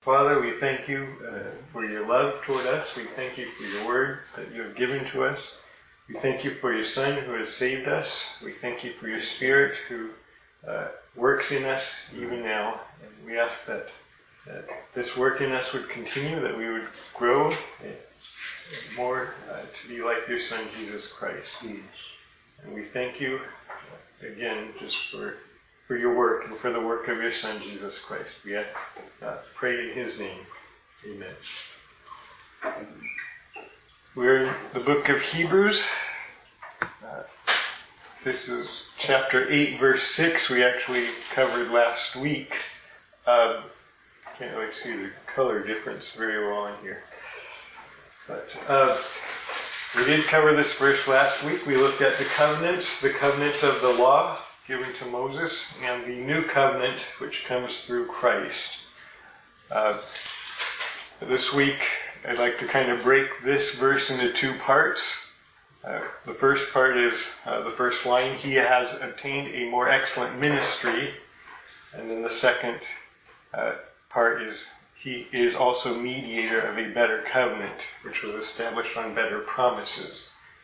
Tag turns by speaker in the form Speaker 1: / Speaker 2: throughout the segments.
Speaker 1: Father, we thank you for your love toward us. We thank you for your word that you have given to us. We thank you for your Son who has saved us. We thank you for your Spirit who works in us even now. And we ask that this work in us would continue, that we would grow more to be like your Son, Jesus Christ. And we thank you again just for your work and for the work of your Son, Jesus Christ. We pray in his name. Amen. We're in the book of Hebrews. This is chapter 8, verse 6. We actually covered last week. Can't really see the color difference very well on here. But we did cover this verse last week. We looked at the covenant of the law given to Moses, and the new covenant which comes through Christ. This week, I'd like to kind of break this verse into two parts. The first part is the first line, he has obtained a more excellent ministry. And then the second part is, he is also mediator of a better covenant, which was established on better promises.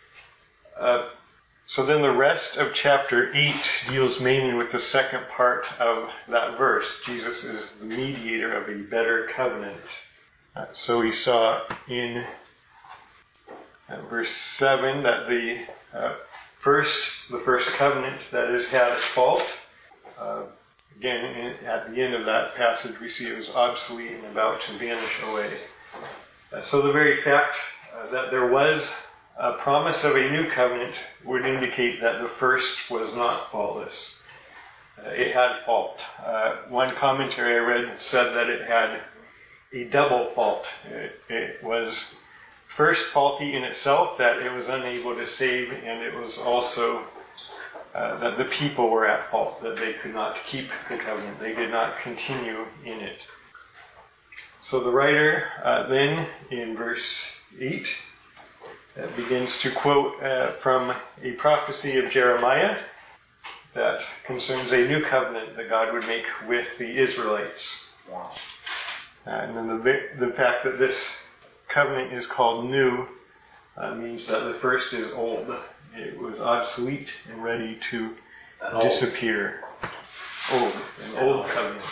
Speaker 1: So then the rest of chapter 8 deals mainly with the second part of that verse. Jesus is the mediator of a better covenant. So we saw in verse 7 that the first covenant that is had at fault. Again, at the end of that passage, we see it was obsolete and about to vanish away. So the very fact that there was a promise of a new covenant would indicate that the first was not faultless. It had fault. One commentary I read said that it had a double fault. It was first faulty in itself, that it was unable to save, and it was also that the people were at fault, that they could not keep the covenant. They did not continue in it. So the writer then in verse 8 begins to quote from a prophecy of Jeremiah that concerns a new covenant that God would make with the Israelites. Wow. And then the fact that this covenant is called new means that the first is old. It was obsolete and ready to disappear. An old covenant.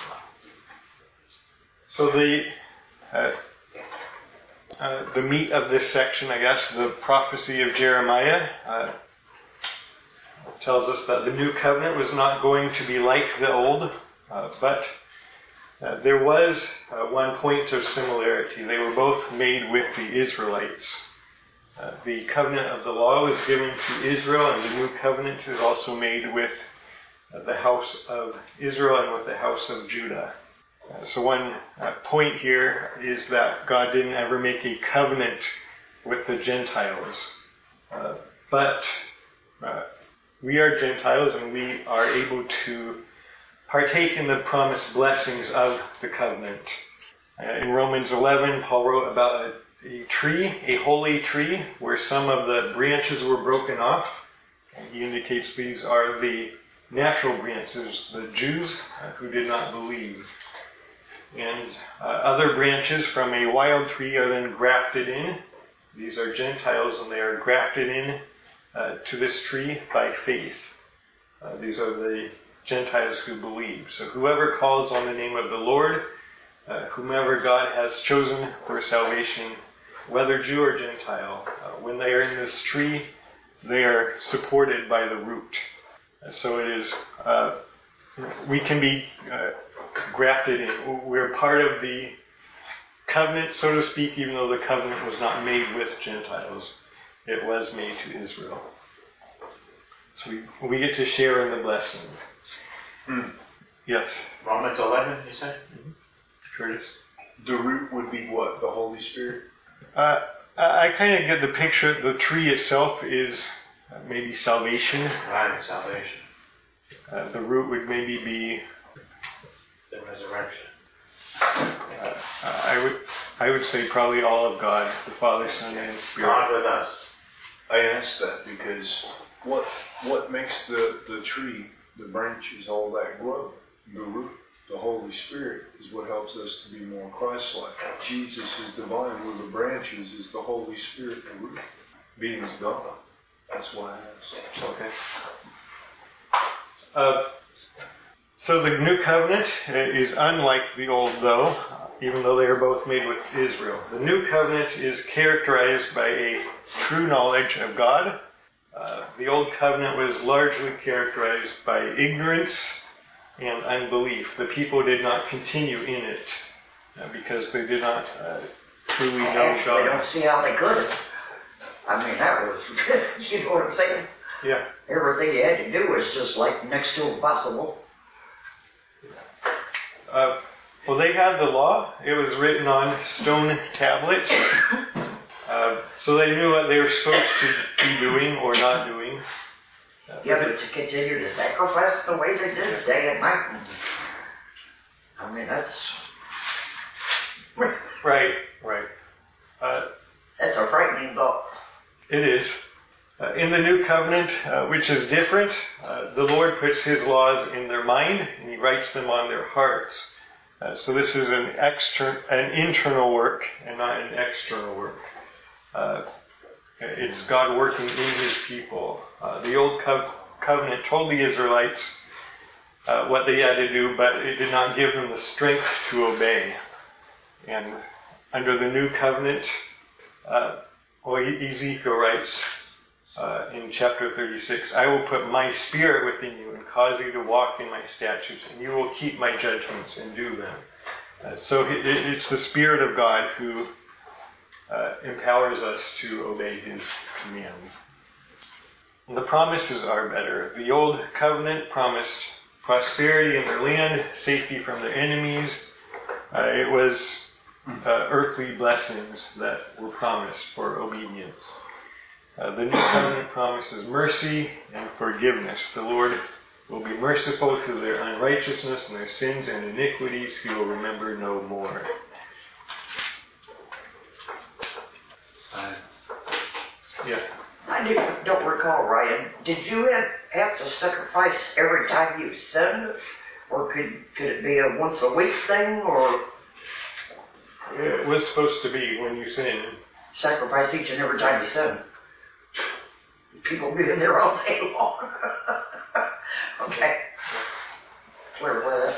Speaker 1: So the meat of this section, I guess, the prophecy of Jeremiah, tells us that the new covenant was not going to be like the old, but there was one point of similarity. They were both made with the Israelites. The covenant of the law was given to Israel, and the new covenant is also made with the house of Israel and with the house of Judah. So one point here is that God didn't ever make a covenant with the Gentiles. But we are Gentiles, and we are able to partake in the promised blessings of the covenant. In Romans 11, Paul wrote about a tree, a holy tree, where some of the branches were broken off. And he indicates these are the natural branches, the Jews who did not believe. And other branches from a wild tree are then grafted in. These are Gentiles, and they are grafted in to this tree by faith. These are the Gentiles who believe. So whoever calls on the name of the Lord, whomever God has chosen for salvation, whether Jew or Gentile, when they are in this tree, they are supported by the root. So it is, we can be grafted in. We're part of the covenant, so to speak, even though the covenant was not made with Gentiles. It was made to Israel. So we get to share in the blessings. Yes?
Speaker 2: Romans 11, you said?
Speaker 1: Mm-hmm. Curtis?
Speaker 2: The root would be what? The Holy Spirit?
Speaker 1: I kind of get the picture. The tree itself is maybe salvation.
Speaker 2: Right, salvation.
Speaker 1: The root would maybe be
Speaker 2: the resurrection.
Speaker 1: I would say probably all of God, the Father, Son, and Spirit.
Speaker 2: God with us.
Speaker 3: I ask that because what makes the tree, the branches, all that grow? The root. The Holy Spirit is what helps us to be more Christ-like. Jesus is the vine, we're the branches, is the Holy Spirit the root. Being's God. That's why I asked.
Speaker 1: Okay. So the new covenant is unlike the old, though, even though they are both made with Israel. The new covenant is characterized by a true knowledge of God. The old covenant was largely characterized by ignorance and unbelief. The people did not continue in it because they did not truly know God.
Speaker 4: I don't see how they could have. I mean, that was, you know what I'm saying?
Speaker 1: Yeah.
Speaker 4: Everything you had to do was just like next to impossible.
Speaker 1: Well, they had the law. It was written on stone tablets. So they knew what they were supposed to be doing or not doing.
Speaker 4: Yeah, but to continue to sacrifice the way they did day and night. I mean, that's...
Speaker 1: Right.
Speaker 4: That's a frightening thought.
Speaker 1: It is. In the new covenant, which is different, the Lord puts His laws in their mind and He writes them on their hearts. So this is an internal work and not an external work. It's God working in His people. The old covenant told the Israelites what they had to do, but it did not give them the strength to obey. And under the new covenant, Ezekiel writes in chapter 36, I will put my spirit within you and cause you to walk in my statutes, and you will keep my judgments and do them. So it's the Spirit of God who empowers us to obey His commands. And the promises are better. The old covenant promised prosperity in their land, safety from their enemies. It was earthly blessings that were promised for obedience. The new covenant promises mercy and forgiveness. The Lord will be merciful to their unrighteousness and their sins and iniquities. He will remember no more. Yeah.
Speaker 4: I don't recall, Ryan. Did you have to sacrifice every time you sinned? Or could it be a once a week thing? Or
Speaker 1: It was supposed to be when you sin.
Speaker 4: Sacrifice each and every time you sin. People get in there all day long. Okay. Where was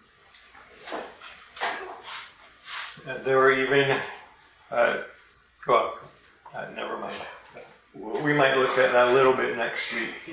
Speaker 4: that?
Speaker 1: There were even, never mind. We might look at that a little bit next week.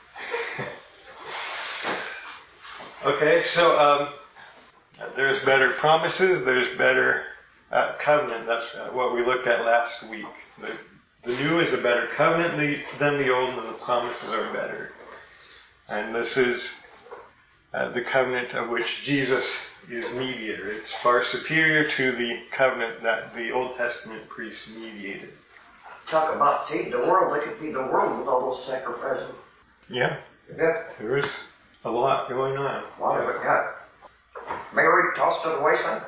Speaker 1: Okay, so there's better promises, there's better covenant. That's what we looked at last week. The new is a better covenant than the old, and the promises are better. And this is the covenant of which Jesus is mediator. It's far superior to the covenant that the Old Testament priests mediated.
Speaker 4: Talk about feeding the world. They could feed the world with all those sacrifices.
Speaker 1: Yeah.
Speaker 4: Yeah.
Speaker 1: There is a lot going on.
Speaker 4: A lot of it got Mary tossed to the wayside.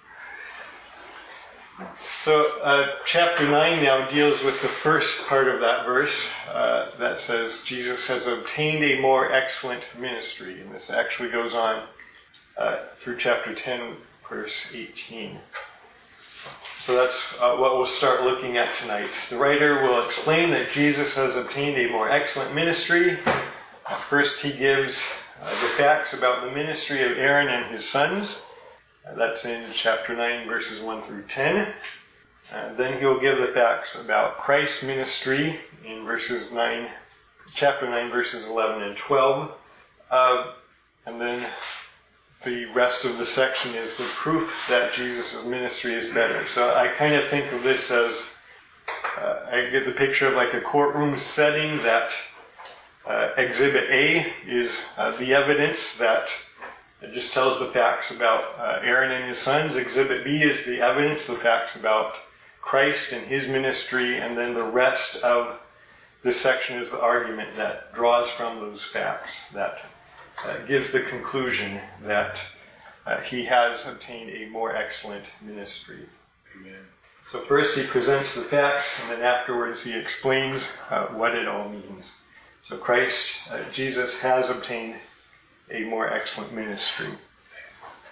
Speaker 1: So chapter 9 now deals with the first part of that verse that says Jesus has obtained a more excellent ministry. And this actually goes on through chapter 10, verse 18. So that's what we'll start looking at tonight. The writer will explain that Jesus has obtained a more excellent ministry. First he gives the facts about the ministry of Aaron and his sons. That's in chapter 9, verses 1 through 10. Then he'll give the facts about Christ's ministry in chapter 9, verses 11 and 12. And then the rest of the section is the proof that Jesus' ministry is better. So I kind of think of this as, I get the picture of like a courtroom setting that Exhibit A is the evidence that it just tells the facts about Aaron and his sons. Exhibit B is the evidence, the facts about Christ and his ministry, and then the rest of this section is the argument that draws from those facts, that gives the conclusion that he has obtained a more excellent ministry.
Speaker 3: Amen.
Speaker 1: So first he presents the facts, and then afterwards he explains what it all means. So Christ, Jesus has obtained a more excellent ministry.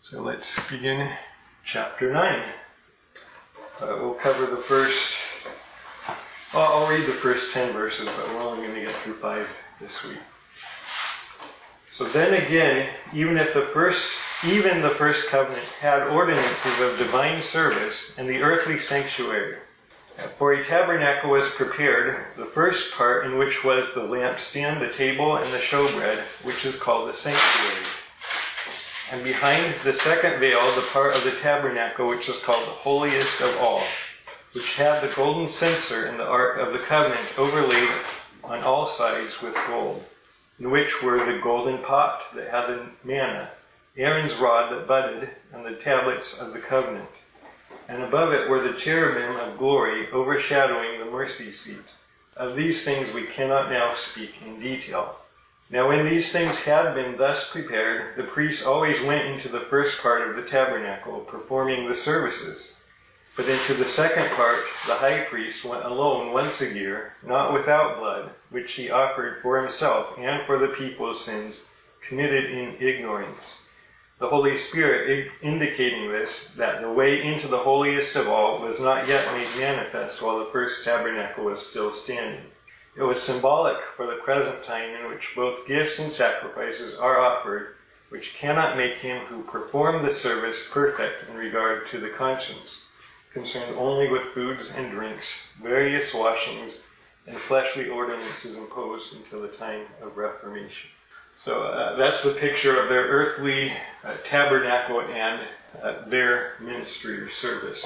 Speaker 1: So let's begin chapter 9. We'll cover the first, I'll read the first 10 verses, but we're only going to get through 5 this week. So then again, even the first covenant had ordinances of divine service in the earthly sanctuary. For a tabernacle was prepared, the first part in which was the lampstand, the table, and the showbread, which is called the sanctuary. And behind the second veil, the part of the tabernacle, which is called the holiest of all, which had the golden censer and the ark of the covenant overlaid on all sides with gold, in which were the golden pot that had the manna, Aaron's rod that budded, and the tablets of the covenant. And above it were the cherubim of glory overshadowing the mercy seat. Of these things we cannot now speak in detail. Now when these things had been thus prepared, the priests always went into the first part of the tabernacle, performing the services. But into the second part, the high priest went alone once a year, not without blood, which he offered for himself and for the people's sins committed in ignorance. The Holy Spirit indicating this, that the way into the holiest of all was not yet made manifest while the first tabernacle was still standing. It was symbolic for the present time in which both gifts and sacrifices are offered, which cannot make him who performed the service perfect in regard to the conscience, concerned only with foods and drinks, various washings, and fleshly ordinances imposed until the time of Reformation. So that's the picture of their earthly tabernacle and their ministry or service.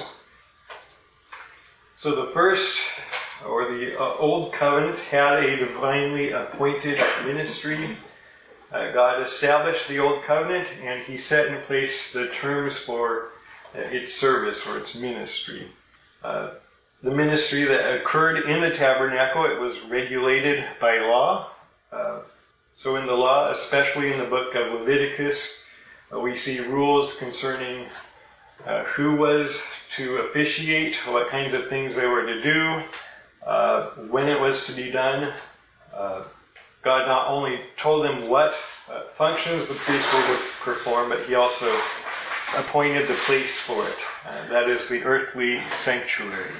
Speaker 1: So the first, or the Old Covenant, had a divinely appointed ministry. God established the Old Covenant, and he set in place the terms for its service or its ministry. The ministry that occurred in the tabernacle, it was regulated by law. So in the law, especially in the book of Leviticus, we see rules concerning who was to officiate, what kinds of things they were to do, when it was to be done. God not only told them what functions the priest were to perform, but he also appointed the place for it. That is the earthly sanctuary.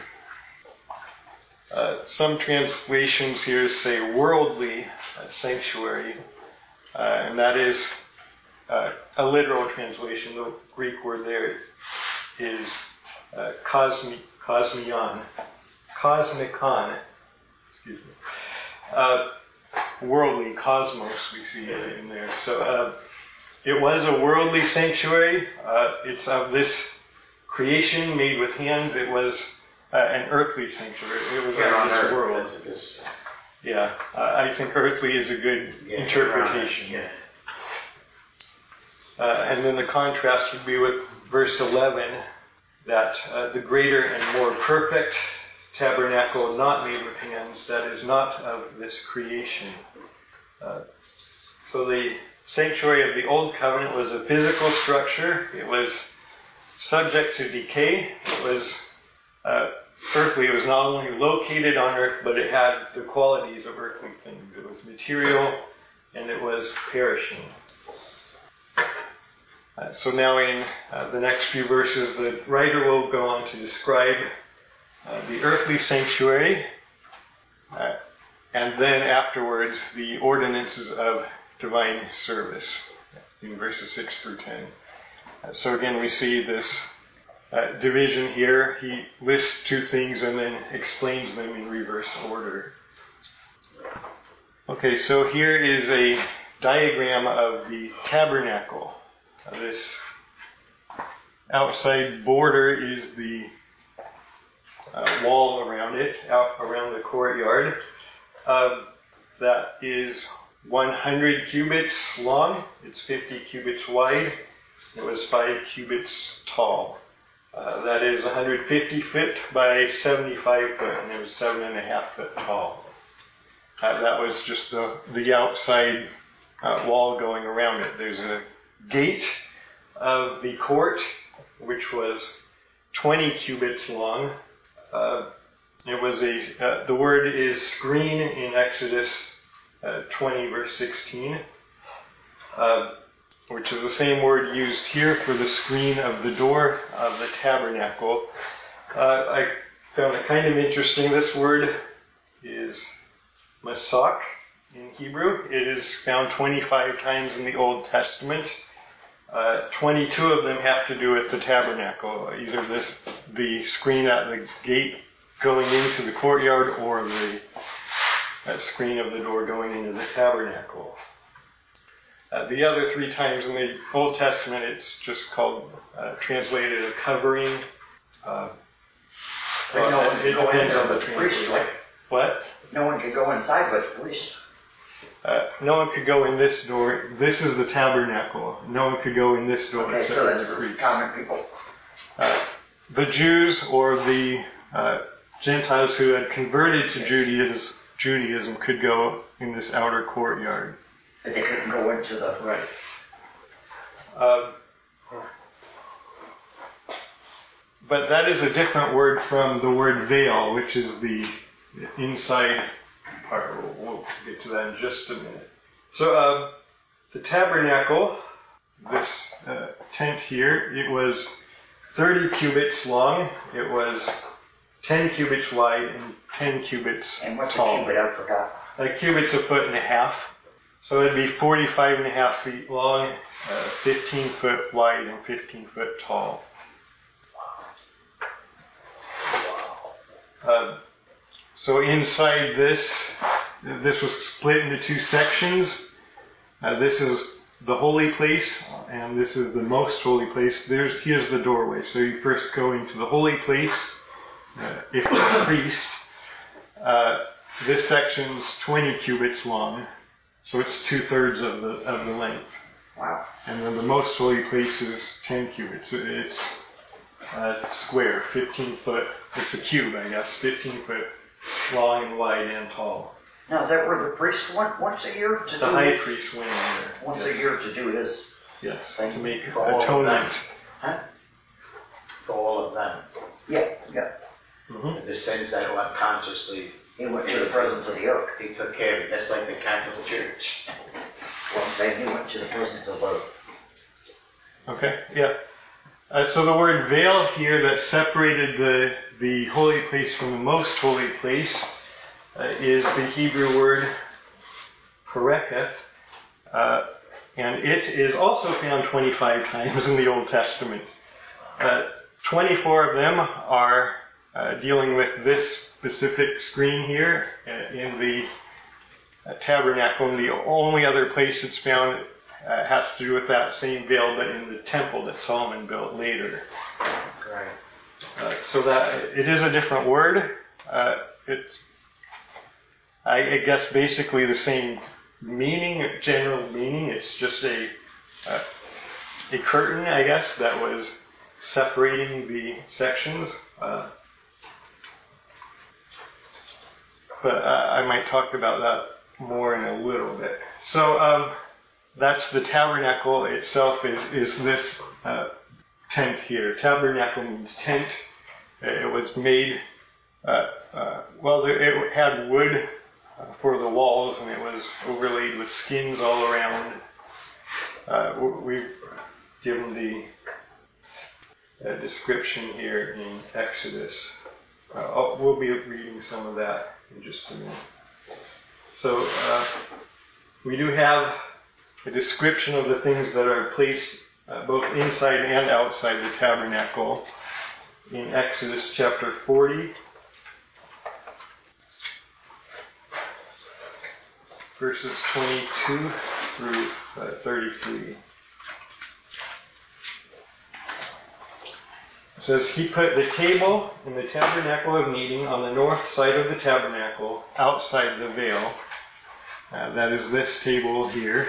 Speaker 1: Some translations here say worldly sanctuary, and that is a literal translation. The Greek word there is cosmikon, excuse me. Worldly, cosmos, we see it in there. So it was a worldly sanctuary. It's of this creation made with hands. It was an earthly sanctuary. It was of this world. Yeah, I think earthly is a good interpretation.
Speaker 2: Yeah.
Speaker 1: And then the contrast would be with verse 11, that the greater and more perfect tabernacle not made with hands, that is not of this creation. So the sanctuary of the Old Covenant was a physical structure. It was subject to decay. It was earthly. It was not only located on earth, but it had the qualities of earthly things. It was material and it was perishing. So now in the next few verses, the writer will go on to describe the earthly sanctuary, and then afterwards the ordinances of divine service in verses 6 through 10. So again, we see this division here. He lists two things and then explains them in reverse order. Okay, so here is a diagram of the tabernacle. This outside border is the wall around it, out around the courtyard. That is 100 cubits long. It's 50 cubits wide. It was 5 cubits tall. That is 150 foot by 75 foot, and it was 7.5 foot tall. That was just the outside wall going around it. There's a gate of the court, which was 20 cubits long. It was the word is screen in Exodus 20 verse 16. which is the same word used here for the screen of the door of the tabernacle. I found it kind of interesting. This word is masak in Hebrew. It is found 25 times in the Old Testament. 22 of them have to do with the tabernacle, either the screen at the gate going into the courtyard or the screen of the door going into the tabernacle. The other 3 times in the Old Testament, it's just called, translated a covering.
Speaker 4: But no one
Speaker 1: It
Speaker 4: can go in
Speaker 1: depends
Speaker 4: there
Speaker 1: on the
Speaker 4: but the priest,
Speaker 1: translation.
Speaker 4: right?
Speaker 1: What?
Speaker 4: No one can go inside but the priest.
Speaker 1: No one could go in this door. This is the tabernacle. No one could go in this door
Speaker 4: Okay,
Speaker 1: except
Speaker 4: so
Speaker 1: for
Speaker 4: that's
Speaker 1: the
Speaker 4: for
Speaker 1: priest.
Speaker 4: common people.
Speaker 1: The Jews or the Gentiles who had converted to Judaism could go in this outer courtyard.
Speaker 4: But they couldn't go into the...
Speaker 1: Right. But that is a different word from the word veil, which is the inside part. We'll get to that in just a minute. So the tabernacle, this tent here, it was 30 cubits long. It was 10 cubits wide and 10 cubits
Speaker 4: And what's
Speaker 1: tall.
Speaker 4: a cubit? I forgot.
Speaker 1: A cubit's 1.5 feet. So it'd be 45.5 feet long, 15 foot wide, and 15 foot tall. So inside this was split into 2 sections. This is the holy place, and this is the most holy place. Here's the doorway. So you first go into the holy place, if you're a priest. This section's 20 cubits long, so it's 2/3 of the length.
Speaker 4: Wow.
Speaker 1: And then the most holy place is 10 cubits. It's square, 15 foot. It's a cube, I guess, 15 foot long and wide and tall.
Speaker 4: Now, is that where the priest went once a year to
Speaker 1: The
Speaker 4: do
Speaker 1: high priest went in there.
Speaker 4: once a year to do his?
Speaker 1: Yes,
Speaker 4: Thank
Speaker 1: to
Speaker 4: you.
Speaker 1: make
Speaker 2: For all of
Speaker 1: atonement.
Speaker 2: For all of them.
Speaker 4: Yeah.
Speaker 1: Mm-hmm.
Speaker 2: The sins that were consciously,
Speaker 4: He went to the presence of the ark.
Speaker 2: he took care of it. That's like the Catholic Church.
Speaker 4: Well, I'm saying he went to the presence of the...
Speaker 1: Okay, yeah. So the word veil here that separated the holy place from the most holy place is the Hebrew word pareketh. And it is also found 25 times in the Old Testament. 24 of them are dealing with this specific screen here in the tabernacle, and the only other place it's found has to do with that same veil, but in the temple that Solomon built later.
Speaker 2: Right.
Speaker 1: So that it is a different word. It's, I guess, basically the same meaning, general meaning. It's just a curtain, I guess, that was separating the sections. But I might talk about that more in a little bit. So that's the tabernacle itself is this tent here. Tabernacle means tent. It was made, it had wood for the walls, and it was overlaid with skins all around. We've given the description here in Exodus. We'll be reading some of that in just a minute. So we do have a description of the things that are placed both inside and outside the tabernacle in Exodus chapter 40, verses 22 through 33. It says, he put the table in the tabernacle of meeting on the north side of the tabernacle, outside the veil. That is this table here.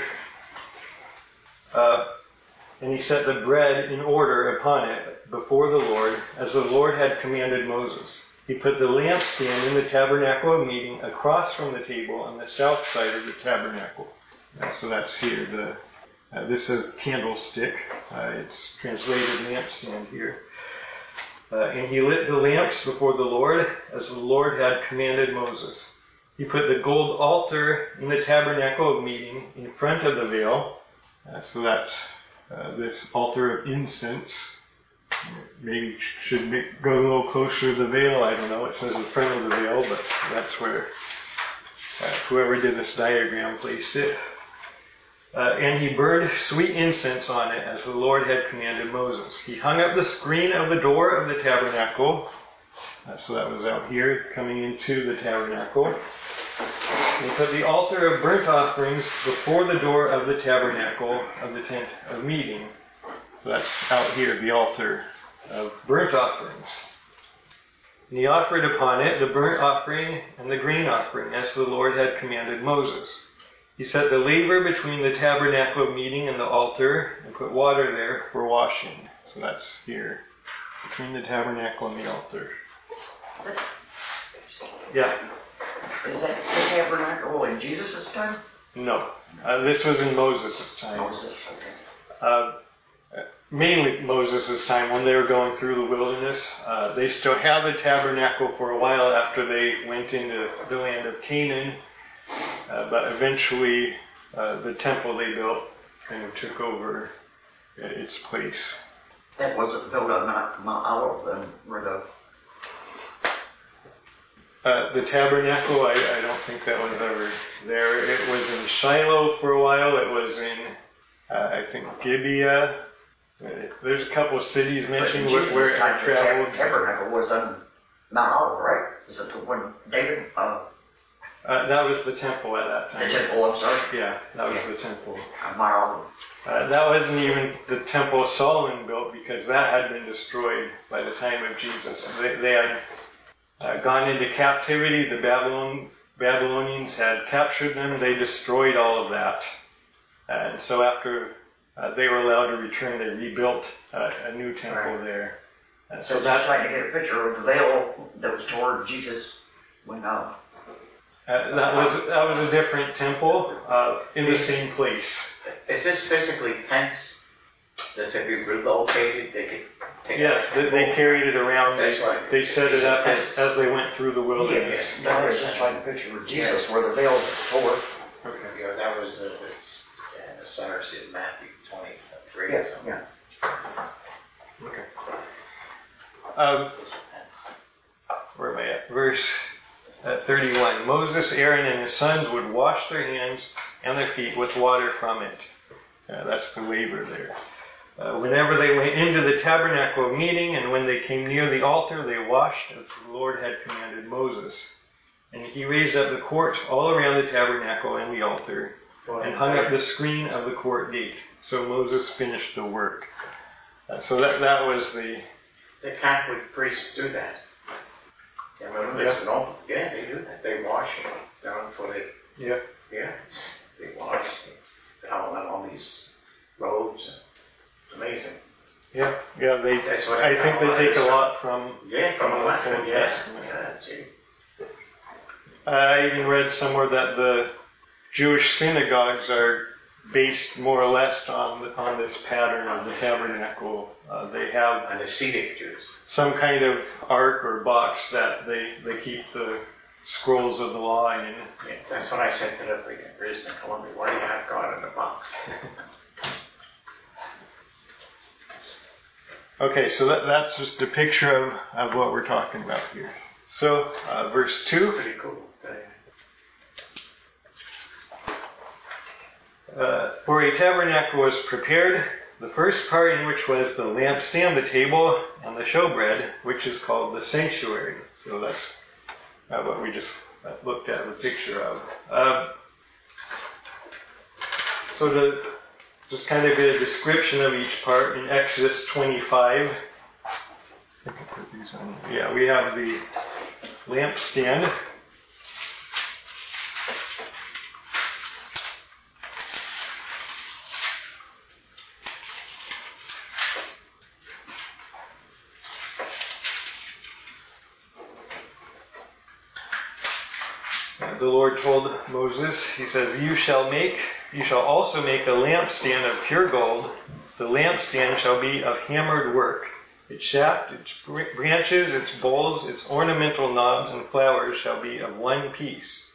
Speaker 1: And he set the bread in order upon it before the Lord, as the Lord had commanded Moses. He put the lampstand in the tabernacle of meeting across from the table on the south side of the tabernacle. So that's here. This is candlestick. It's translated lampstand here. And he lit the lamps before the Lord, as the Lord had commanded Moses. He put the gold altar in the tabernacle of meeting in front of the veil. So that's this altar of incense. Maybe should go a little closer to the veil. I don't know. It says in front of the veil, but that's where whoever did this diagram placed it. And he burned sweet incense on it as the Lord had commanded Moses. He hung up the screen of the door of the tabernacle. So that was out here coming into the tabernacle. He put the altar of burnt offerings before the door of the tabernacle of the tent of meeting. So that's out here, the altar of burnt offerings. And he offered upon it the burnt offering and the grain offering, as the Lord had commanded Moses. He set the laver between the tabernacle of meeting and the altar, and put water there for washing. So that's here, between the tabernacle and the altar. Yeah.
Speaker 4: Is that the tabernacle in Jesus' time?
Speaker 1: No. This was in Moses' time.
Speaker 4: Moses, okay.
Speaker 1: Mainly Moses' time, when they were going through the wilderness. They still had the tabernacle for a while after they went into the land of Canaan. But eventually the temple they built kind of took over its place.
Speaker 4: That wasn't built on Mount Olive then, where
Speaker 1: the tabernacle, I don't think that was ever there. It was in Shiloh for a while. It was in, I think, Gibeah. There's a couple of cities mentioned where it traveled.
Speaker 4: The tabernacle was on Mount Olive, right? Is it the one David?
Speaker 1: That was the temple at that time.
Speaker 4: The temple, I'm sorry.
Speaker 1: Yeah, that was the temple.
Speaker 4: Mount Olive.
Speaker 1: That wasn't even the temple Solomon built, because that had been destroyed by the time of Jesus. They had gone into captivity. The Babylonians had captured them. They destroyed all of that. And so after they were allowed to return, they rebuilt a new temple there.
Speaker 4: So that's trying to get a picture of the veil that was toward Jesus when
Speaker 1: that was a different temple in the same place.
Speaker 2: Is this physically tents that's if you relocated, they could take
Speaker 1: Yes, they carried it around.
Speaker 2: That's right.
Speaker 1: They set it up as they went through the wilderness.
Speaker 4: Yeah, I was just trying to picture of Jesus where the veil was toward.
Speaker 2: Okay. Yeah, that was the center in Matthew 23 or something.
Speaker 4: Yeah.
Speaker 1: Okay. Where am I at? Verse 31. Moses, Aaron, and his sons would wash their hands and their feet with water from it. That's the laver there. Whenever they went into the tabernacle of meeting, and when they came near the altar, they washed as the Lord had commanded Moses. And he raised up the court all around the tabernacle and the altar, and hung up the screen of the court gate. So Moses finished the work. So that was the
Speaker 2: Catholic priests do that. Yeah, remember they said, oh, yeah, they do that. They wash it down for the
Speaker 1: yeah.
Speaker 2: They wash it down on these robes. It's amazing.
Speaker 1: Yeah. I think they take a lot from
Speaker 2: the Old
Speaker 1: Testament. I even read somewhere that the Jewish synagogues are based more or less on this pattern of the tabernacle. They have
Speaker 2: and the Hasidic Jews
Speaker 1: some kind of ark or box that they keep the scrolls of the law in.
Speaker 2: Yeah, that's what I said to the priest in Columbia. Why do you have God in a box?
Speaker 1: Okay, so that's just a picture of what we're talking about here. So, verse 2.
Speaker 2: Pretty cool.
Speaker 1: For a tabernacle was prepared, the first part in which was the lampstand, the table, and the showbread, which is called the sanctuary. So that's what we just looked at the picture of. So to just kind of get a description of each part in Exodus 25. I can put these on. Yeah, we have the lampstand. The Lord told Moses, he says, You shall also make a lampstand of pure gold. The lampstand shall be of hammered work. Its shaft, its branches, its bowls, its ornamental knobs and flowers shall be of one piece.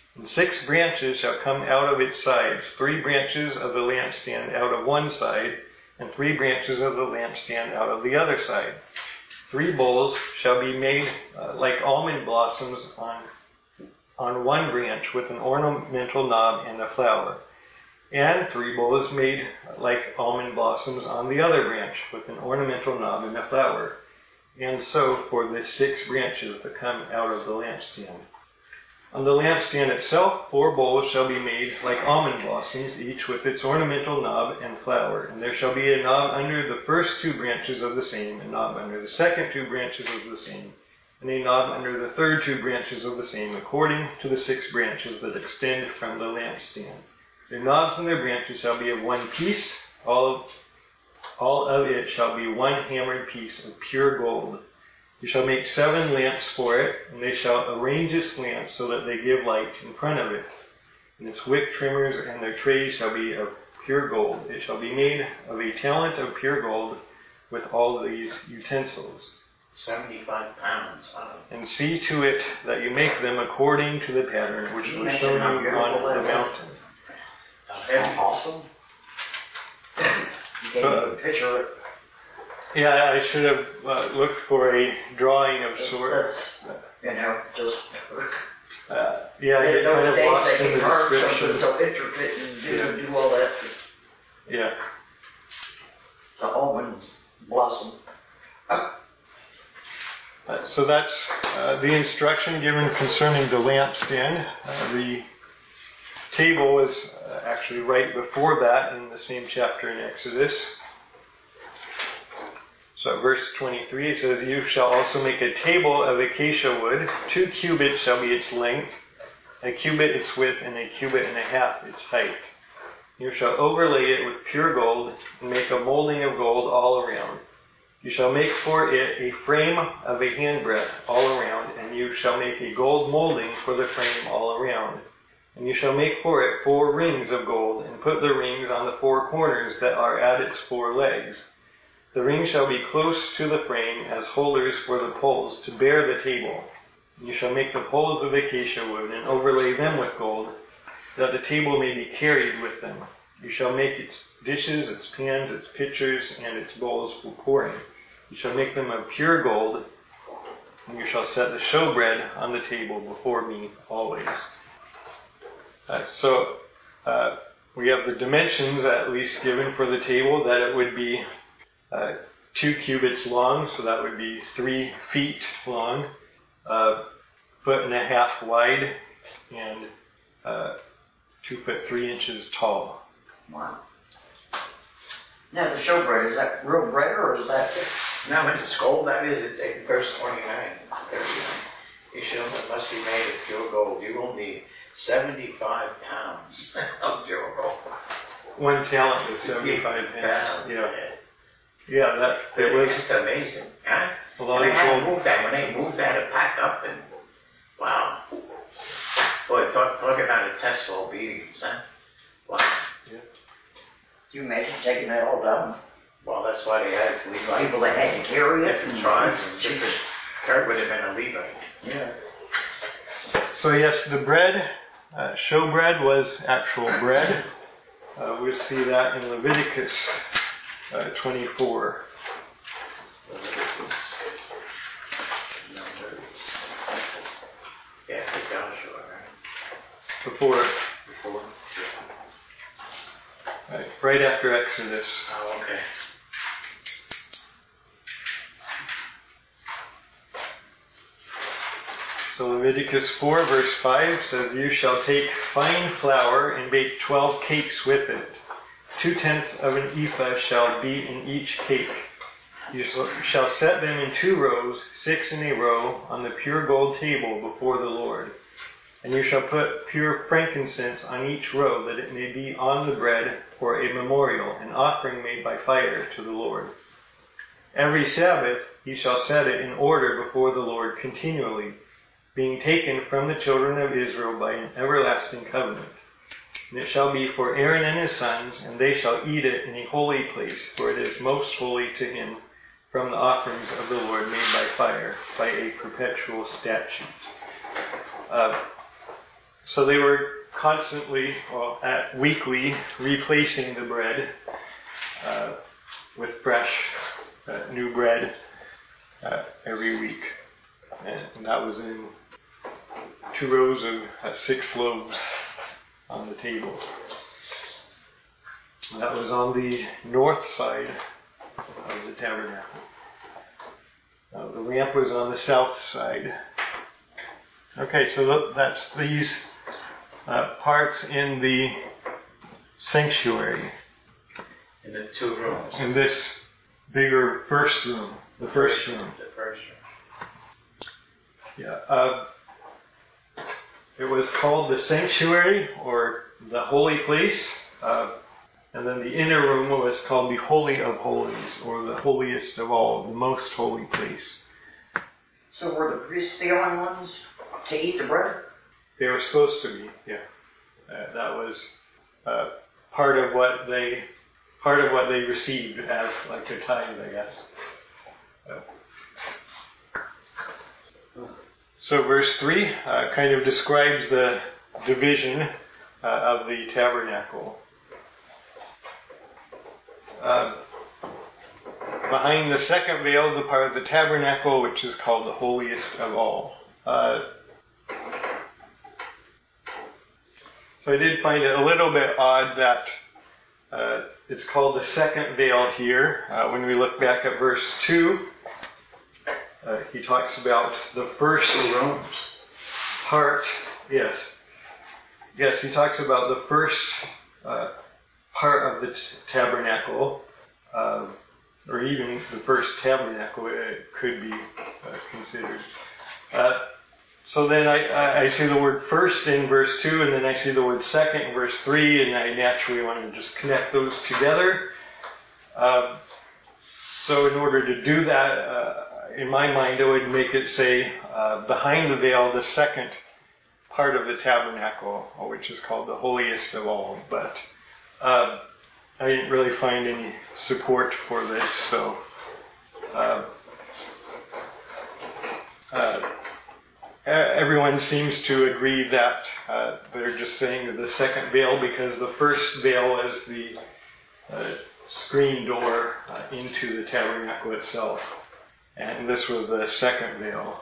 Speaker 1: And 6 branches shall come out of its sides, 3 branches of the lampstand out of one side, and 3 branches of the lampstand out of the other side. 3 bowls shall be made like almond blossoms on one branch, with an ornamental knob and a flower. And 3 bowls made like almond blossoms on the other branch, with an ornamental knob and a flower. And so for the 6 branches that come out of the lampstand. On the lampstand itself, 4 bowls shall be made like almond blossoms, each with its ornamental knob and flower. And there shall be a knob under the first 2 branches of the same, a knob under the second 2 branches of the same, and a knob under the third 2 branches of the same, according to the 6 branches that extend from the lampstand. Their knobs and their branches shall be of one piece. All of it shall be one hammered piece of pure gold. You shall make 7 lamps for it, and they shall arrange its lamps so that they give light in front of it. And its wick trimmers and their trays shall be of pure gold. It shall be made of a talent of pure gold with all these utensils.
Speaker 2: 75 pounds.
Speaker 1: And see to it that you make them according to the pattern which was shown you on the mountain.
Speaker 4: Awesome. You gave me a picture.
Speaker 1: Yeah, I should have looked for a drawing of sorts.
Speaker 4: Just.
Speaker 1: Yeah, I get kind of lost in the description.
Speaker 4: So intricate and do all that.
Speaker 1: Yeah.
Speaker 4: The almond blossom.
Speaker 1: So that's the instruction given concerning the lampstand. The table was actually right before that in the same chapter in Exodus. So at verse 23 it says, You shall also make a table of acacia wood. 2 cubits shall be its length, a cubit its width, and a cubit and a half its height. You shall overlay it with pure gold, and make a molding of gold all around. You shall make for it a frame of a handbreadth all around, and you shall make a gold molding for the frame all around. And you shall make for it 4 rings of gold, and put the rings on the 4 corners that are at its 4 legs. The rings shall be close to the frame as holders for the poles to bear the table. And you shall make the poles of acacia wood, and overlay them with gold, that the table may be carried with them. You shall make its dishes, its pans, its pitchers, and its bowls for pouring. You shall make them of pure gold, and you shall set the showbread on the table before me always. So we have the dimensions at least given for the table, that it would be 2 cubits long, so that would be 3 feet long, 1.5 feet wide, and 2 feet 3 inches tall.
Speaker 4: Wow. Now the showbread, is that real bread or is that?
Speaker 2: No, it's gold. That is, it's in verse 29. You shall must be made of pure gold. You will need 75 pounds of pure gold.
Speaker 1: 1 talent is 75 pounds. Yeah, that it was
Speaker 2: just amazing. Huh?
Speaker 1: A lot of gold.
Speaker 2: When they moved that, it packed up, and wow. Boy, talk about a test for obedience, huh? Wow.
Speaker 4: Yeah. Do you imagine taking that all down?
Speaker 2: Well, that's why they had
Speaker 4: people that had to carry it.
Speaker 2: Different tribes and different. Kurt would have been a Levite.
Speaker 4: Yeah.
Speaker 1: So yes, the bread, showbread was actual bread. We'll see that in Leviticus 24.
Speaker 2: Leviticus. Yeah, Joshua, right?
Speaker 1: Before. Right after Exodus.
Speaker 2: Oh, okay.
Speaker 1: So Leviticus 4 verse 5 says, You shall take fine flour and bake 12 cakes with it. 2/10 of an ephah shall be in each cake. You shall set them in 2 rows, 6 in a row, on the pure gold table before the Lord. And you shall put pure frankincense on each row, that it may be on the bread for a memorial, an offering made by fire to the Lord. Every Sabbath he shall set it in order before the Lord continually, being taken from the children of Israel by an everlasting covenant. And it shall be for Aaron and his sons, and they shall eat it in a holy place, for it is most holy to him, from the offerings of the Lord made by fire, by a perpetual statute. So they were constantly, weekly, replacing the bread with fresh, new bread every week. And that was in 2 rows of 6 loaves on the table. And that was on the north side of the tabernacle. The lamp was on the south side. Okay, so that's these parts in the sanctuary.
Speaker 2: In the 2 rooms.
Speaker 1: In this bigger first room. The first room.
Speaker 2: The first room.
Speaker 1: Yeah. It was called the sanctuary, or the holy place. And then the inner room was called the Holy of Holies, or the holiest of all, the most holy place.
Speaker 4: So were the priests the only ones to eat the bread?
Speaker 1: They were supposed to be, yeah. That was part of what they received as like a tithe, I guess. So verse 3 kind of describes the division of the tabernacle. Behind the second veil, the part of the tabernacle which is called the holiest of all. So I did find it a little bit odd that it's called the second veil here. When we look back at verse 2, he talks about the first part. Yes, he talks about the first part of the tabernacle, or even the first tabernacle, it could be considered. So then I see the word first in verse 2, and then I see the word second in verse 3, and I naturally want to just connect those together. So in order to do that, in my mind, I would make it say, behind the veil, the second part of the tabernacle, which is called the holiest of all. But I didn't really find any support for this, so everyone seems to agree that they're just saying the second veil because the first veil is the screen door into the tabernacle itself, and this was the second veil.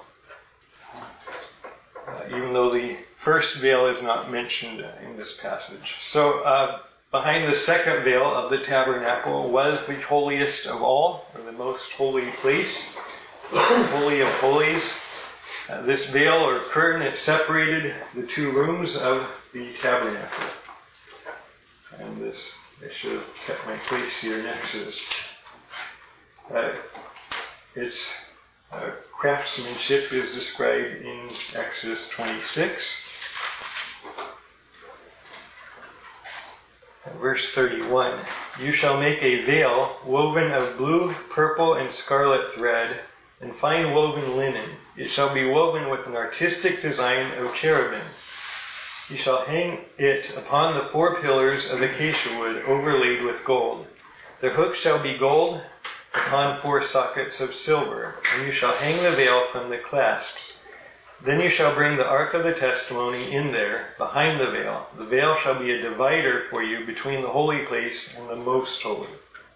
Speaker 1: Even though the first veil is not mentioned in this passage. So behind the second veil of the tabernacle was the holiest of all, or the most holy place, the Holy of Holies. This veil or curtain, it separated the 2 rooms of the tabernacle. And this, I should have kept my place here in Exodus. Its craftsmanship is described in Exodus 26. Verse 31, you shall make a veil woven of blue, purple, and scarlet thread, and fine woven linen. It shall be woven with an artistic design of cherubim. You shall hang it upon the 4 pillars of acacia wood overlaid with gold. Their hooks shall be gold upon 4 sockets of silver, and you shall hang the veil from the clasps. Then you shall bring the ark of the testimony in there, behind the veil. The veil shall be a divider for you between the holy place and the most holy.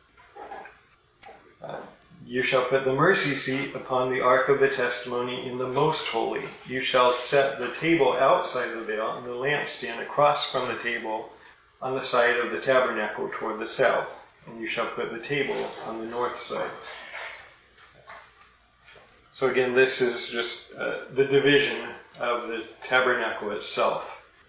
Speaker 1: You shall put the mercy seat upon the ark of the testimony in the most holy. You shall set the table outside the veil and the lampstand across from the table on the side of the tabernacle toward the south. And you shall put the table on the north side. So again, this is just the division of the tabernacle itself.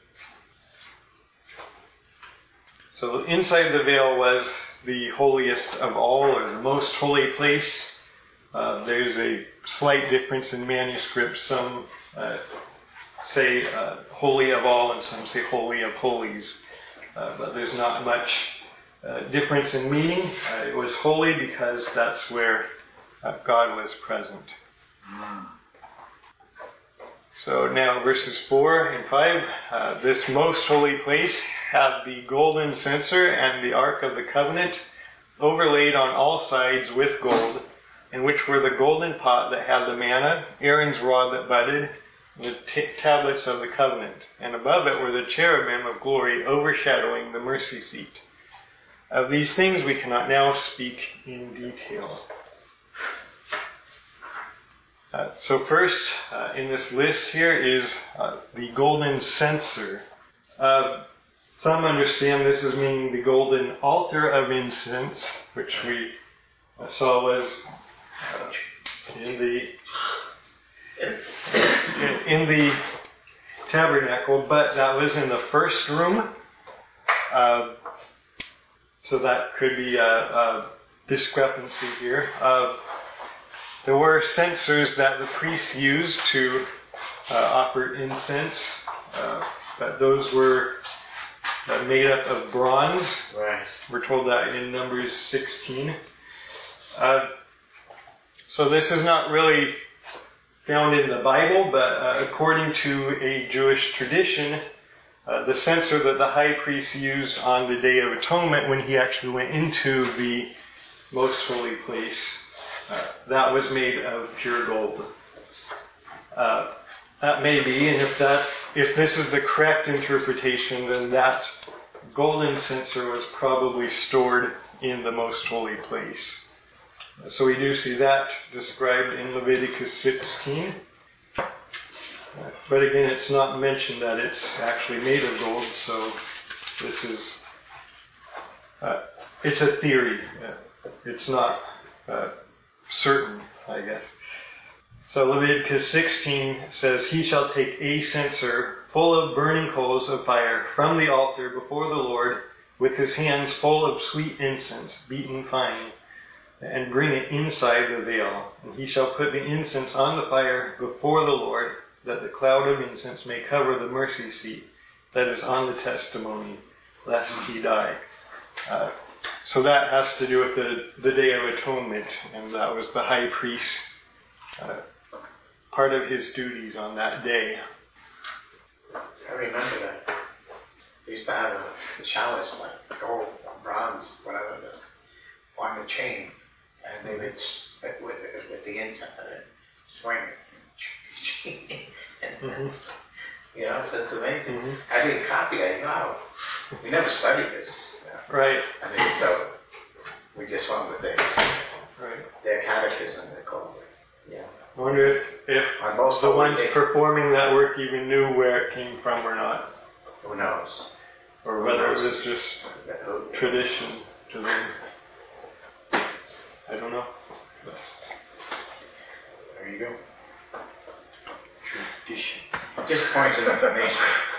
Speaker 1: So inside the veil was the holiest of all, or the most holy place. There's a slight difference in manuscripts. Some say holy of all, and some say holy of holies. But there's not much difference in meaning. It was holy because that's where God was present. So now verses 4 and 5. This most holy place had the golden censer and the ark of the covenant overlaid on all sides with gold, in which were the golden pot that had the manna, Aaron's rod that budded, the tablets of the covenant, and above it were the cherubim of glory overshadowing the mercy seat. Of these things we cannot now speak in detail. So first in this list here is the golden censer. Some understand this as meaning the golden altar of incense, which we saw was in the tabernacle, but that was in the first room. So that could be a discrepancy here. There were censers that the priests used to offer incense, but those were made up of bronze.
Speaker 2: Right.
Speaker 1: We're told that in Numbers 16. So this is not really found in the Bible, but according to a Jewish tradition, the censer that the high priest used on the Day of Atonement when he actually went into the most holy place, that was made of pure gold. That may be, and if this is the correct interpretation, then that golden censer was probably stored in the most holy place. So we do see that described in Leviticus 16. But again, it's not mentioned that it's actually made of gold, so this is, it's a theory. It's not certain, I guess. So Leviticus 16 says, "He shall take a censer full of burning coals of fire from the altar before the Lord with his hands full of sweet incense, beaten fine, and bring it inside the veil. And he shall put the incense on the fire before the Lord, that the cloud of incense may cover the mercy seat that is on the testimony, lest he die." So that has to do with the Day of Atonement, and that was the high priest, part of his duties on that day.
Speaker 2: I remember that. They used to have a chalice, like gold, bronze, whatever it is, on the chain, and they would, with the incense in it, swing it. And, you know, so it's amazing.
Speaker 1: Mm-hmm.
Speaker 2: I didn't copy that. Wow. We never studied this. You know?
Speaker 1: Right.
Speaker 2: I mean, so we just went with their catechism, they called it. Yeah.
Speaker 1: I wonder if
Speaker 2: On most
Speaker 1: the
Speaker 2: holy
Speaker 1: ones
Speaker 2: days,
Speaker 1: performing that work even knew where it came from or not,
Speaker 2: who knows?
Speaker 1: or whether it was just tradition to them. I don't know. But
Speaker 2: There you go.
Speaker 3: Tradition.
Speaker 2: Just points of information.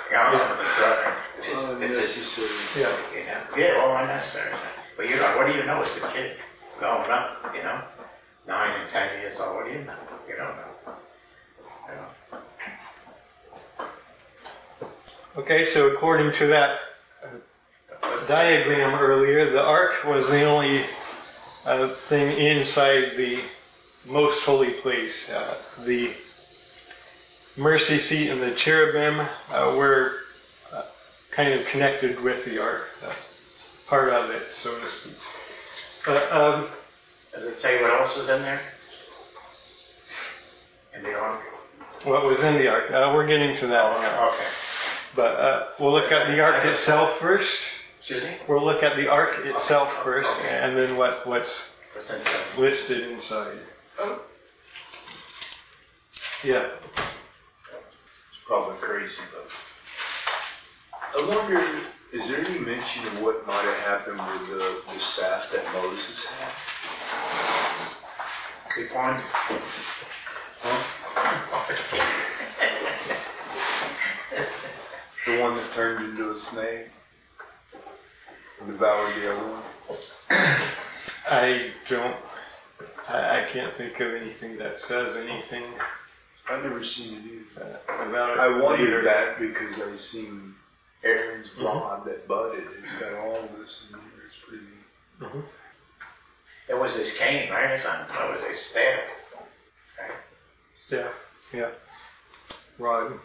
Speaker 3: Unnecessary.
Speaker 1: yeah.
Speaker 2: Yeah, well, unnecessary. But you know, what do you know as a kid growing up? You know, 9 and 10 years old. What do you know? You don't know. You know.
Speaker 1: Okay, so according to that diagram earlier, the ark was the only thing inside the most holy place. The mercy seat and the cherubim were kind of connected with the ark, part of it, so to speak.
Speaker 2: Does it say what else is in there? In the ark?
Speaker 1: What was in the ark? We're getting to that now.
Speaker 2: Okay.
Speaker 1: But we'll look at the ark itself first.
Speaker 2: Excuse me?
Speaker 1: We'll look at the ark itself first,
Speaker 2: Okay.
Speaker 1: and then what's
Speaker 2: What's inside?
Speaker 1: listed inside.
Speaker 2: Oh.
Speaker 1: Yeah.
Speaker 3: It's probably crazy, though. I wonder, is there any mention of what might have happened with the staff that Moses had?
Speaker 2: Good point.
Speaker 3: The one that turned into a snake and devoured the other one?
Speaker 1: I can't think of anything that says anything
Speaker 3: I've never seen it either.
Speaker 1: about it.
Speaker 3: I wondered
Speaker 1: later.
Speaker 3: that because I seen Aaron's rod that budded. It's got all this in there. It's pretty neat.
Speaker 1: Mm-hmm.
Speaker 2: It was his cane, right? Or something? It was his staff. Right?
Speaker 1: Yeah. Rod.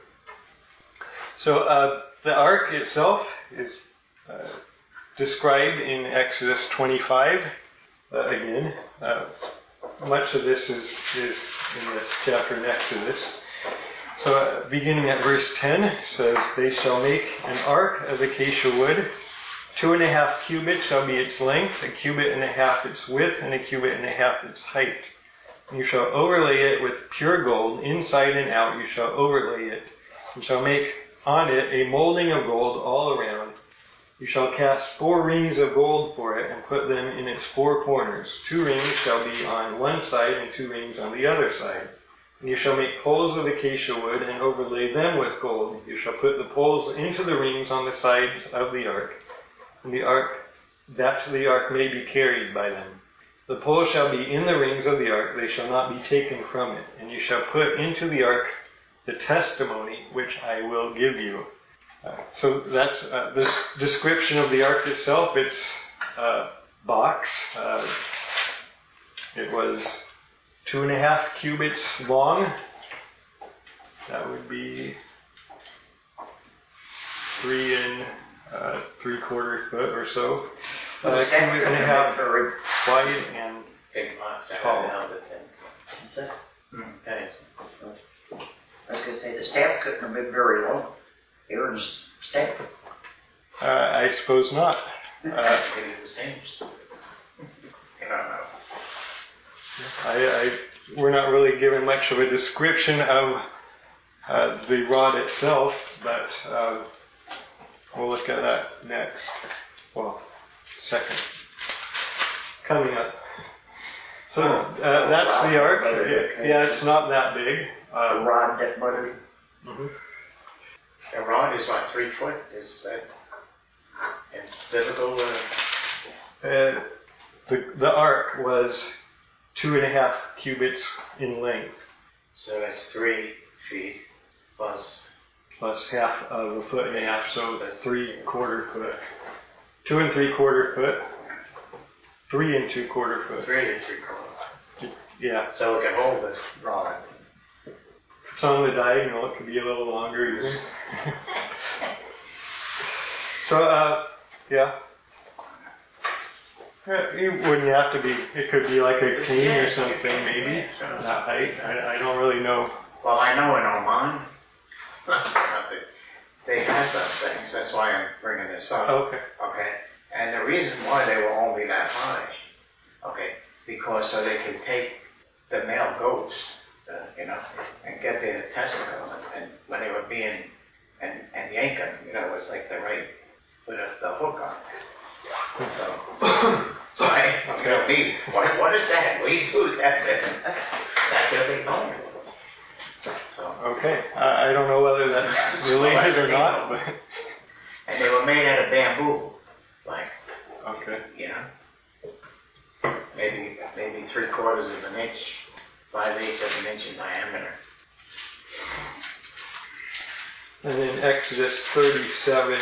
Speaker 1: So the ark itself is described in Exodus 25. Again, much of this is in this chapter in Exodus. So beginning at verse 10, it says, "They shall make an ark of acacia wood. 2.5 cubits shall be its length, 1.5 cubits its width, and 1.5 cubits its height. You shall overlay it with pure gold, inside and out you shall overlay it. You shall make on it a molding of gold all around. You shall cast 4 rings of gold for it, and put them in its 4 corners. 2 rings shall be on one side, and 2 rings on the other side. And you shall make poles of acacia wood, and overlay them with gold. You shall put the poles into the rings on the sides of the ark, and that the ark may be carried by them. The poles shall be in the rings of the ark, they shall not be taken from it. And you shall put into the ark the testimony which I will give you." So that's this description of the ark itself. It's a box. It was 2.5 cubits long. That would be 3 3/4 foot or so. 1.5 wide and
Speaker 2: Big box.
Speaker 1: tall.
Speaker 4: What's that?
Speaker 2: That is.
Speaker 4: I was gonna say, the staff couldn't have been very long. Aaron's staff.
Speaker 1: I suppose not.
Speaker 2: Maybe the same. I don't know.
Speaker 1: We're not really given much of a description of the rod itself, but we'll look at that next. Well, second. Coming up. So that's the ark. Yeah, it's not that big.
Speaker 4: The rod that buttered.
Speaker 1: Mhm.
Speaker 2: The rod is what, 3 foot? Is that biblical?
Speaker 1: The ark was 2.5 cubits in length,
Speaker 2: So that's 3 feet plus.
Speaker 1: plus half of 1.5 foot, so that's 3/4 foot. 2 3/4 foot. 3 2/4 foot.
Speaker 2: 3 3/4.
Speaker 1: Yeah.
Speaker 2: So it can hold this rod.
Speaker 1: It's on the diagonal, it could be a little longer even. So, yeah. It wouldn't have to be, it could be like a king or something maybe, that height. I don't really know.
Speaker 2: Well, I know in Oman, they had those things. That's why I'm bringing this up.
Speaker 1: Okay.
Speaker 2: Okay. And the reason why they were only that high, okay, because so they could take the male goats, and get their testicles, and when they were being, and yank them, it was like the right, with the hook on it. So I don't need, what is that? We do that. That's what they call it. So.
Speaker 1: Okay. I don't know whether that's related or not, but.
Speaker 2: And they were made out of bamboo, like.
Speaker 1: Okay.
Speaker 2: Maybe 3/4 of an inch, 5/8 of an inch in diameter.
Speaker 1: And then Exodus 37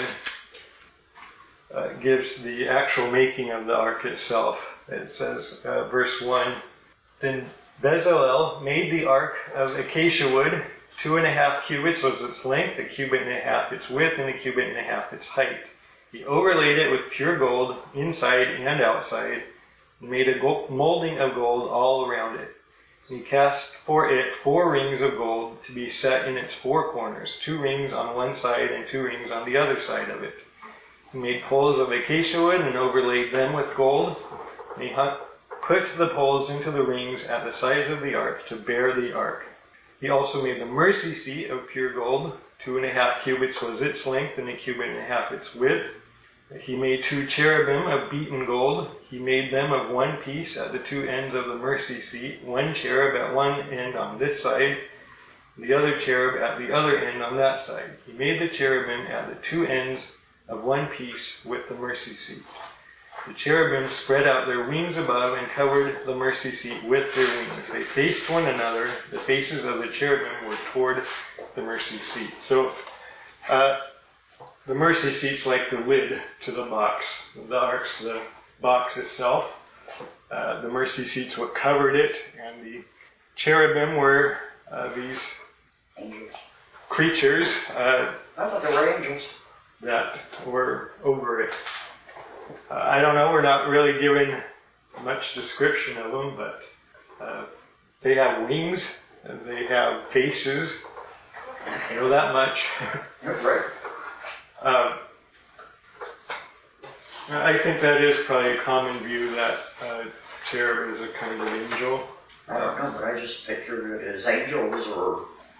Speaker 1: gives the actual making of the ark itself. It says, verse 1, "Then Bezalel made the ark of acacia wood. 2.5 cubits was its length, 1.5 cubits its width, and 1.5 cubits its height. He overlaid it with pure gold, inside and outside, and made a molding of gold all around it. He cast for it 4 rings of gold to be set in its 4 corners, 2 rings on one side and 2 rings on the other side of it. He made poles of acacia wood and overlaid them with gold. And he put the poles into the rings at the sides of the ark to bear the ark. He also made the mercy seat of pure gold. 2.5 cubits was its length, and 1.5 cubits its width. He made 2 cherubim of beaten gold. He made them of one piece at the 2 ends of the mercy seat, 1 cherub at one end on this side, the other cherub at the other end on that side. He made the cherubim at the 2 ends of one piece with the mercy seat. The cherubim spread out their wings above and covered the mercy seat with their wings. They faced one another. The faces of the cherubim were toward the mercy seat." So, the mercy seat's like the lid to the box. The ark's the box itself. The mercy seat's what covered it, and the cherubim were these
Speaker 4: Angels.
Speaker 1: creatures
Speaker 4: I thought they were angels.
Speaker 1: that were over it. I don't know, we're not really given much description of them, but they have wings, and they have faces, I know that much.
Speaker 4: That's right.
Speaker 1: I think that is probably a common view that cherub is a kind of angel.
Speaker 4: I don't know, but I just pictured it as angels or...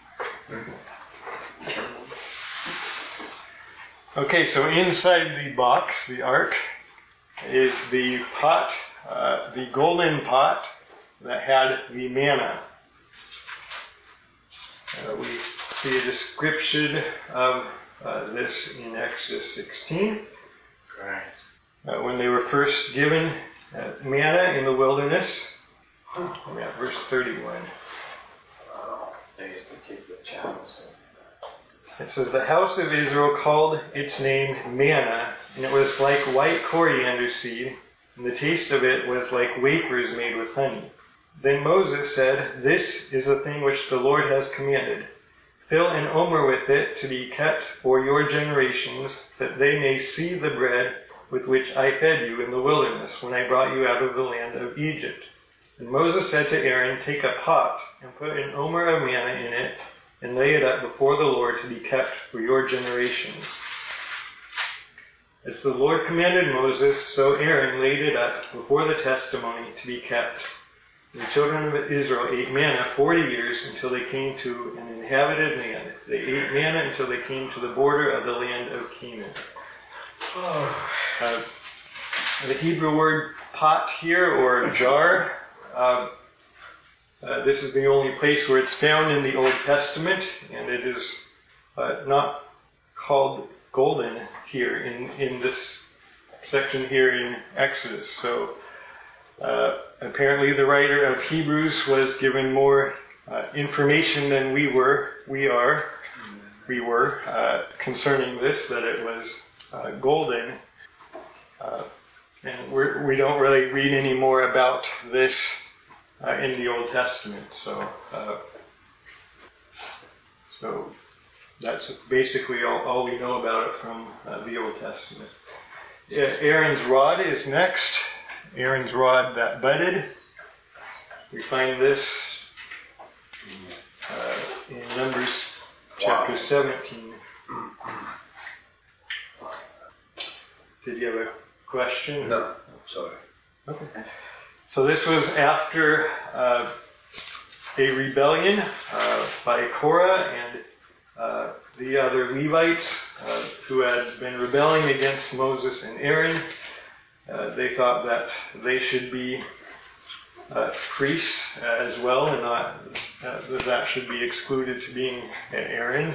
Speaker 1: Okay, so inside the box, the ark, is the pot, the golden pot that had the manna. We see a description of this in Exodus 16.
Speaker 2: Right.
Speaker 1: When they were first given manna in the wilderness. Yeah, verse 31.
Speaker 2: Wow. They used to keep the chalice.
Speaker 1: It says, the house of Israel called its name manna, and it was like white coriander seed, and the taste of it was like wafers made with honey. Then Moses said, this is a thing which the Lord has commanded. Fill an omer with it to be kept for your generations, that they may see the bread with which I fed you in the wilderness when I brought you out of the land of Egypt. And Moses said to Aaron, take a pot and put an omer of manna in it, and lay it up before the Lord to be kept for your generations. As the Lord commanded Moses, so Aaron laid it up before the testimony to be kept. And the children of Israel ate manna 40 years until they came to an inhabited land. They ate manna until they came to the border of the land of Canaan. The Hebrew word pot here, or jar, this is the only place where it's found in the Old Testament, and it is not called golden here in this section here in Exodus. So apparently the writer of Hebrews was given more information than we were concerning this, that it was golden. And we don't really read any more about this in the Old Testament. So that's basically all we know about it from the Old Testament. Aaron's rod is next. Aaron's rod that budded. We find this in Numbers chapter 17. Did you have a question?
Speaker 3: No, sorry.
Speaker 1: Okay. So this was after a rebellion by Korah and the other Levites who had been rebelling against Moses and Aaron. They thought that they should be priests as well, and not that should be excluded to being Aaron.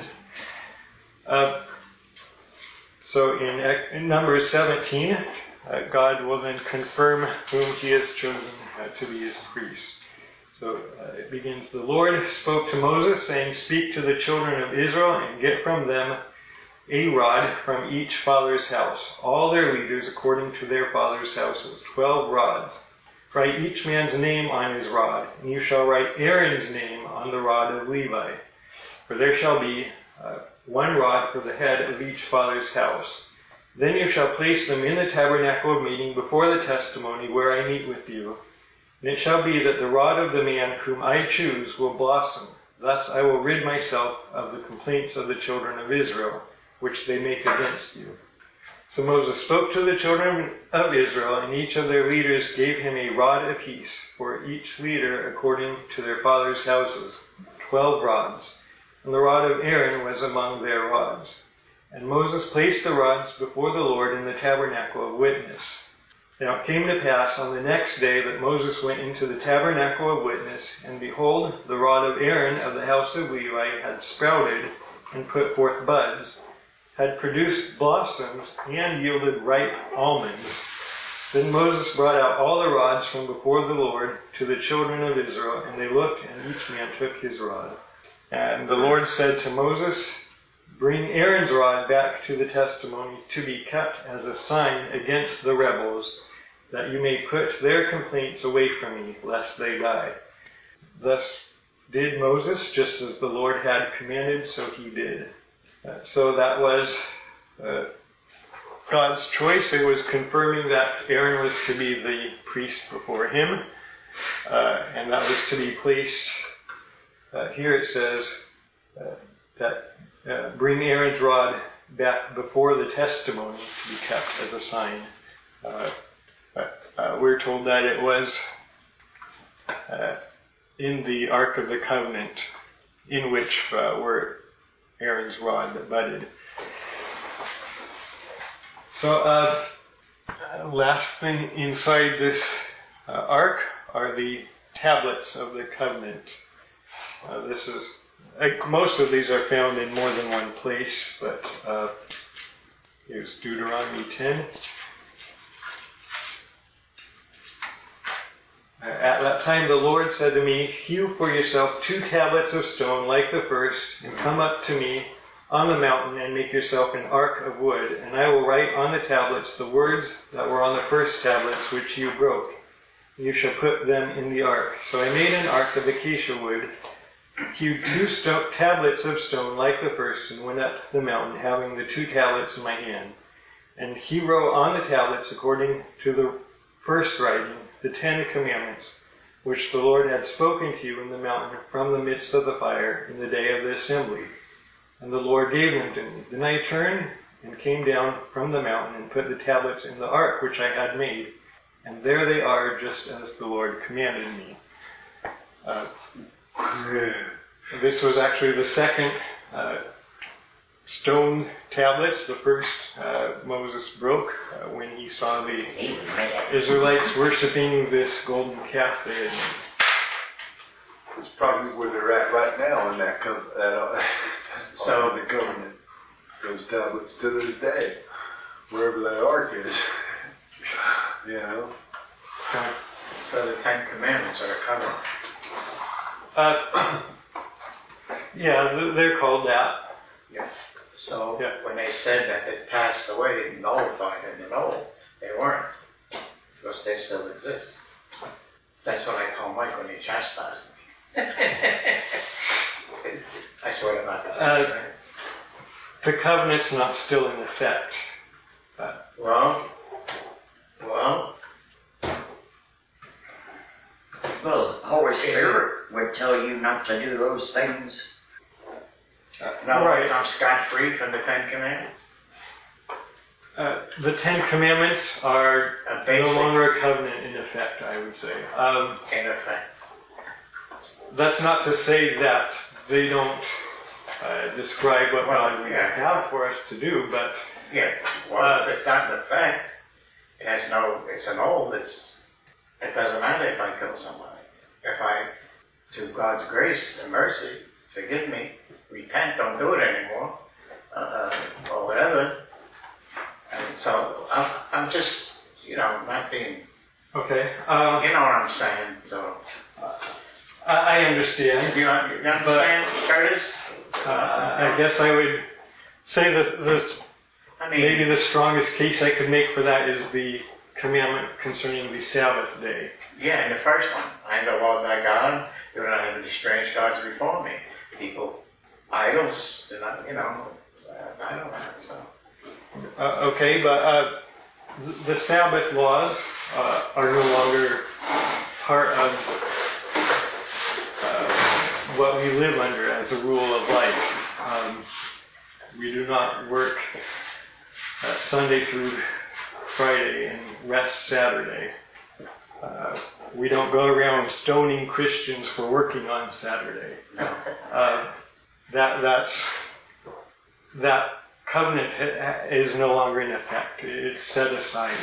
Speaker 1: So in Numbers 17, God will then confirm whom he has chosen to be his priest. So it begins, the Lord spoke to Moses, saying, speak to the children of Israel and get from them a rod from each father's house, all their leaders according to their father's houses, 12 rods. Write each man's name on his rod, and you shall write Aaron's name on the rod of Levi. For there shall be one rod for the head of each father's house. Then you shall place them in the tabernacle of meeting before the testimony where I meet with you. And it shall be that the rod of the man whom I choose will blossom. Thus I will rid myself of the complaints of the children of Israel, which they make against you. So Moses spoke to the children of Israel, and each of their leaders gave him a rod apiece, for each leader according to their father's houses, 12 rods. And the rod of Aaron was among their rods. And Moses placed the rods before the Lord in the tabernacle of witness. Now it came to pass on the next day that Moses went into the tabernacle of witness, and behold, the rod of Aaron of the house of Levi had sprouted and put forth buds, had produced blossoms, and yielded ripe almonds. Then Moses brought out all the rods from before the Lord to the children of Israel, and they looked, and each man took his rod. And the Lord said to Moses, bring Aaron's rod back to the testimony to be kept as a sign against the rebels, that you may put their complaints away from me, lest they die. Thus did Moses, just as the Lord had commanded, so he did. So that was God's choice. It was confirming that Aaron was to be the priest before him, and that was to be placed. Here it says that bring Aaron's rod back before the testimony to be kept as a sign. We're told that it was in the Ark of the Covenant, in which were Aaron's rod that budded. So, last thing inside this ark are the tablets of the covenant. This is, like, most of these are found in more than one place, but here's Deuteronomy 10. At that time the Lord said to me, "Hew for yourself 2 tablets of stone like the first, and come up to me on the mountain and make yourself an ark of wood, and I will write on the tablets the words that were on the first tablets which you broke. You shall put them in the ark." So I made an ark of acacia wood, hewed 2 tablets of stone like the first, and went up the mountain, having the 2 tablets in my hand. And he wrote on the tablets, according to the first writing, the 10 commandments, which the Lord had spoken to you in the mountain from the midst of the fire in the day of the assembly. And the Lord gave them to me. Then I turned and came down from the mountain and put the tablets in the ark which I had made. And there they are, just as the Lord commanded me. This was actually the second stone tablets. The first Moses broke when he saw the Israelites worshiping this golden calf they had made.
Speaker 3: It's probably where they're at right now in that so the covenant. Those tablets to this day, wherever that ark is. You know.
Speaker 2: So the 10 Commandments are a covenant.
Speaker 1: Yeah, they're called that.
Speaker 2: Yeah. So when they said that it passed away, nullified in the old, they weren't, because they still exist. That's what I told Mike when he chastised me. I swear about that.
Speaker 1: The covenant's not still in effect.
Speaker 2: Well,
Speaker 4: the Holy Spirit would tell you not to do those things.
Speaker 2: no,
Speaker 1: right.
Speaker 2: I'm scot-free from the 10 Commandments.
Speaker 1: The 10 Commandments are
Speaker 2: Basic.
Speaker 1: no longer a covenant in effect, I would say.
Speaker 2: In effect.
Speaker 1: That's not to say that they don't describe what God would have for us to do, but
Speaker 2: Yeah. Well, if it's not in effect, it has no. It's an old. It doesn't matter if I kill somebody. If I, through God's grace and mercy, forgive me, repent, don't do it anymore, or whatever. And so I'm just, not being.
Speaker 1: okay.
Speaker 2: You know what I'm saying? So.
Speaker 1: I understand.
Speaker 2: Do you understand, Curtis?
Speaker 1: I guess I would say that maybe the strongest case I could make for that is the commandment concerning the Sabbath day.
Speaker 2: Yeah, in the first one, I am the Lord thy God. Do not have any strange gods before me. People, idols, do not, I don't know. So.
Speaker 1: Okay, but the Sabbath laws are no longer part of what we live under as a rule of life. We do not work Sunday through Friday and rest Saturday. We don't go around stoning Christians for working on Saturday. That covenant is no longer in effect. It's set aside.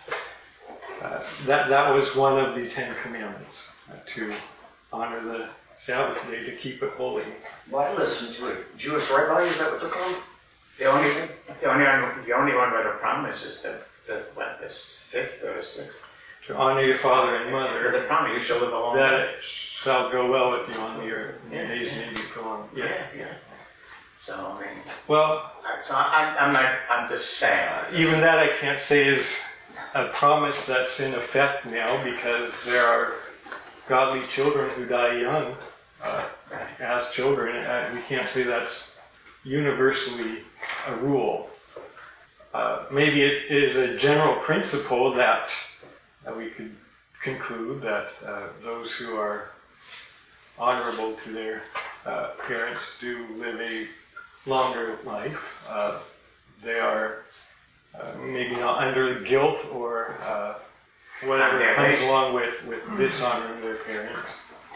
Speaker 1: That was one of the 10 Commandments, to honor the Sabbath day, to keep it holy.
Speaker 4: Well, I listened to a Jewish rabbi, is that what they're called?
Speaker 2: The only one with a promise is the 5th or the 6th.
Speaker 1: To honor your father and mother,
Speaker 2: The promise, you shall live a long
Speaker 1: that
Speaker 2: life.
Speaker 1: it shall go well with you on the earth, and your days may be prolonged.
Speaker 2: Yeah. So,
Speaker 1: Well,
Speaker 2: I'm just saying.
Speaker 1: even that I can't say is a promise that's in effect now, because there are godly children who die young as children. We can't say that's universally a rule. Maybe it is a general principle that we could conclude that those who are honorable to their parents do live a longer life. They are maybe not under guilt or whatever comes along with dishonoring their parents.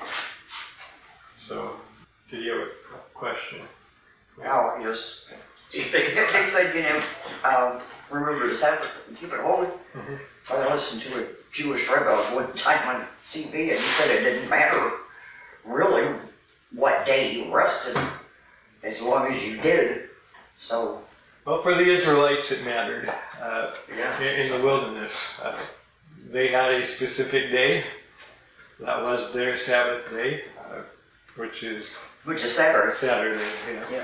Speaker 1: So, did you have a question?
Speaker 4: Now, yes.
Speaker 2: Do you think
Speaker 4: If they said, remember the Sabbath and keep it holy, I listened to a Jewish rabbi one time on TV, and he said it didn't matter really what day you rested, as long as you did. So.
Speaker 1: Well, for the Israelites, it mattered. In the wilderness, they had a specific day. That was their Sabbath day, which is
Speaker 4: Saturday.
Speaker 1: Saturday. Yeah.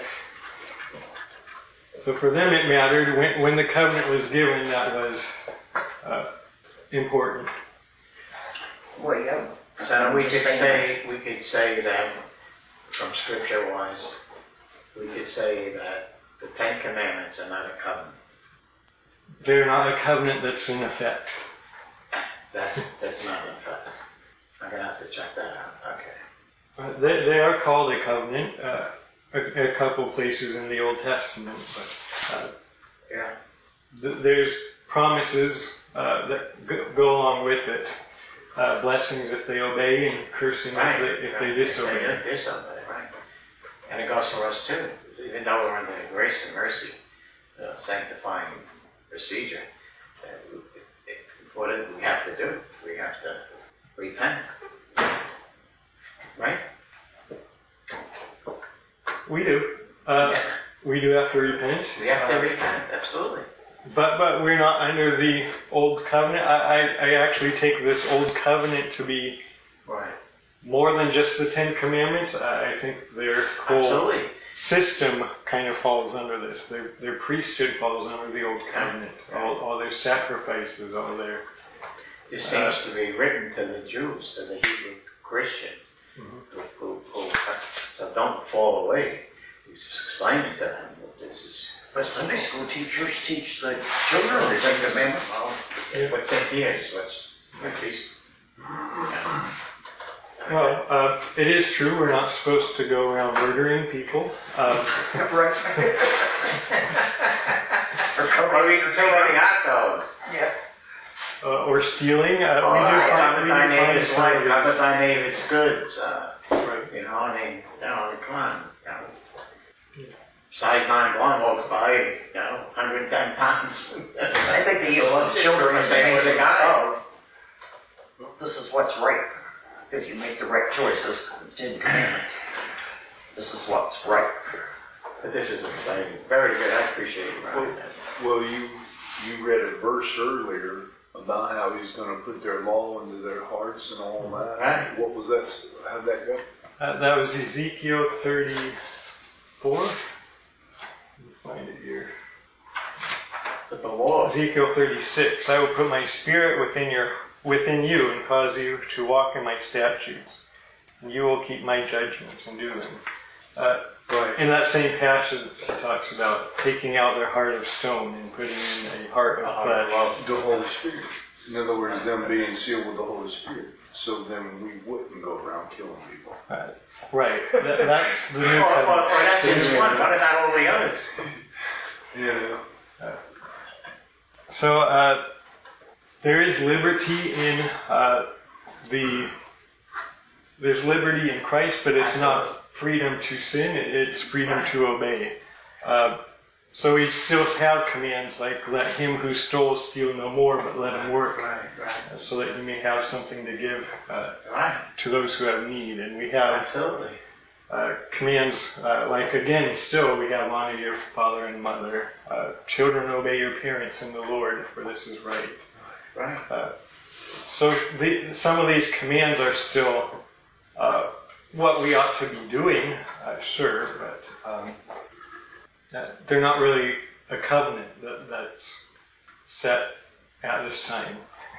Speaker 1: So for them, it mattered. When the covenant was given, that was important.
Speaker 4: Well, yeah.
Speaker 2: So we could say that from scripture-wise, we could say that the Ten Commandments are not a covenant.
Speaker 1: They're not a covenant that's in effect.
Speaker 2: That's not in effect. I'm gonna have to check that out. Okay.
Speaker 1: They are called a covenant. A couple places in the Old Testament, but there's promises that go along with it. Blessings if they obey, and cursing if they disobey.
Speaker 2: Right. And it goes for us too. Even though we're under the grace and mercy, sanctifying procedure, what do we have to do? We have to repent. Right?
Speaker 1: We do. We do have to repent.
Speaker 2: We have to repent, absolutely.
Speaker 1: But we're not under the old covenant. I actually take this old covenant to be more than just the Ten Commandments. I think their whole system kind of falls under this. Their priesthood falls under the old covenant. All their sacrifices, all their...
Speaker 2: This seems to be written to the Jews, to the Hebrew Christians. So don't fall away. You just explain it to them.
Speaker 4: But Sunday school teachers teach the children the Ten Commandments.
Speaker 2: What's in here is what's at least.
Speaker 1: Well, it is true we're not supposed to go around murdering people.
Speaker 4: Right.
Speaker 2: Or eating too many hot dogs.
Speaker 4: Yeah.
Speaker 1: Or stealing.
Speaker 2: Covet thy neighbor's wife, covet thy neighbor's goods.
Speaker 1: Right.
Speaker 2: Come on. Size 9 blonde walks by, 110 pounds.
Speaker 4: I think they love children and say, this is what's right. If you make the right choices, it's Ten Commandments. This is what's right.
Speaker 2: But this is exciting. Very good. I appreciate you writing that.
Speaker 3: Well, you read a verse earlier about how he's going to put their law into their hearts and all that.
Speaker 2: Right.
Speaker 3: What was that? How'd that go?
Speaker 1: That was Ezekiel 34. Let me find it here.
Speaker 2: But the law.
Speaker 1: Ezekiel 36. I will put my spirit within you and cause you to walk in my statutes, and you will keep my judgments and do them. In that same passage, it talks about taking out their heart of stone and putting in a heart of flesh.
Speaker 3: The Holy Spirit. In other words, them being sealed with the Holy Spirit. So then we wouldn't go around killing people.
Speaker 1: Right. That's the new covenant.
Speaker 2: Or that's just one. What about all the others?
Speaker 3: Yeah.
Speaker 1: So there is liberty in there's liberty in Christ, but it's not freedom to sin. It's freedom to obey. So we still have commands like, let him who stole steal no more, but let him work, so that you may have something to give to those who have need. And we have commands like, again, still we have honor your father and mother. Children, obey your parents in the Lord, for this is right. So some of these commands are still what we ought to be doing, sure, but they're not really a covenant that's set at this time,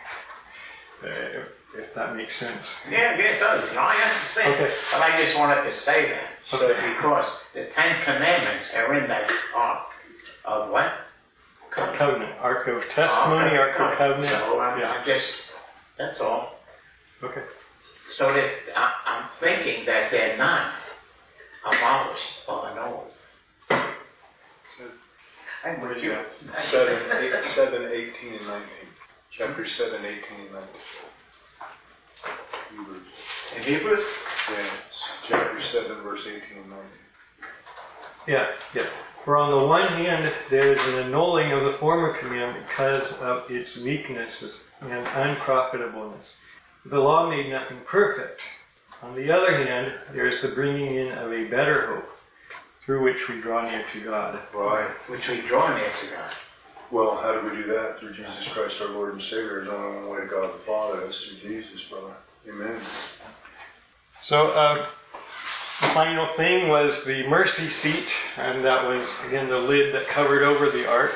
Speaker 1: if that makes sense.
Speaker 2: Yeah, it does. I understand.
Speaker 1: Okay.
Speaker 2: But I just wanted to say that. So because the Ten Commandments are in that ark of what?
Speaker 1: Covenant. Ark of Testimony, Ark of Covenant.
Speaker 2: So I'm just, that's all.
Speaker 1: Okay.
Speaker 2: So that I'm thinking that they're not abolished or annulled.
Speaker 4: I'm with you.
Speaker 3: 7, 18, and 19. Chapter 7, 18, and 19. Hebrews.
Speaker 2: In Hebrews?
Speaker 3: Yeah, it's chapter 7, verse 18 and 19.
Speaker 1: Yeah. For on the one hand, there is an annulling of the former commandment because of its weaknesses and unprofitableness. The law made nothing perfect. On the other hand, there is the bringing in of a better hope, through which we draw near to God.
Speaker 3: Right.
Speaker 2: Which we draw near to God.
Speaker 3: Well, how do we do that? Through Jesus Christ our Lord and Savior. There's only one way to God the Father. That's through Jesus, brother. Amen.
Speaker 1: So, the final thing was the mercy seat, and that was, again, the lid that covered over the ark.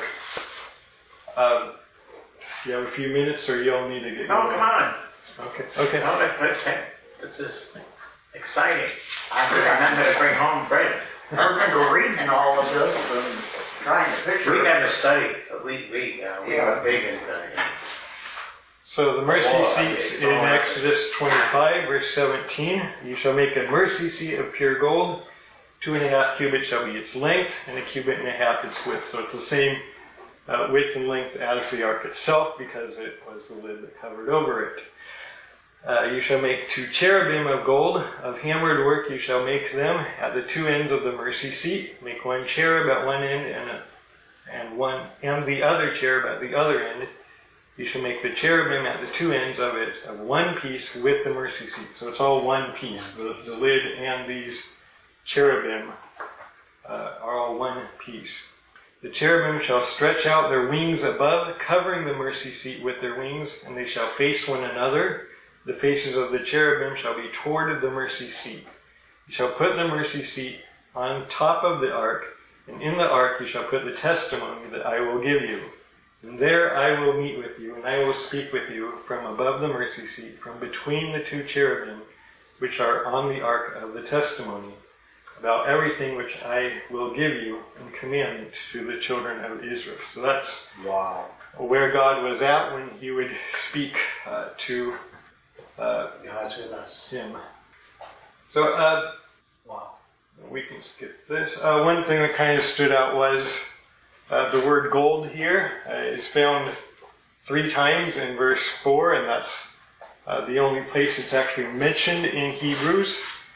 Speaker 1: You have a few minutes, or you all need to get going?
Speaker 2: No, come on.
Speaker 1: Okay.
Speaker 2: No, this is exciting. I remember to bring home bread.
Speaker 4: I remember reading all of this and trying to picture
Speaker 2: We
Speaker 4: it.
Speaker 2: never studied, but we were big into it.
Speaker 1: So the mercy seats in Exodus 25, verse 17, you shall make a mercy seat of pure gold. 2.5 cubits shall be its length, and 1.5 cubits its width. So it's the same width and length as the ark itself, because it was the lid that covered over it. You shall make 2 cherubim of gold, of hammered work you shall make them at the 2 ends of the mercy seat. Make 1 cherub at one end and the other cherub at the other end. You shall make the cherubim at the 2 ends of it of one piece with the mercy seat. So it's all one piece. The lid and these cherubim are all one piece. The cherubim shall stretch out their wings above, covering the mercy seat with their wings, and they shall face one another. The faces of the cherubim shall be toward the mercy seat. You shall put the mercy seat on top of the ark, and in the ark you shall put the testimony that I will give you. And there I will meet with you, and I will speak with you from above the mercy seat, from between the 2 cherubim, which are on the ark of the testimony, about everything which I will give you in commandment to the children of Israel. So that's where God was at when he would speak to
Speaker 2: God's with us.
Speaker 1: him. So we can skip this. One thing that kind of stood out was the word gold here is found 3 times in verse 4, and that's the only place it's actually mentioned in Hebrews.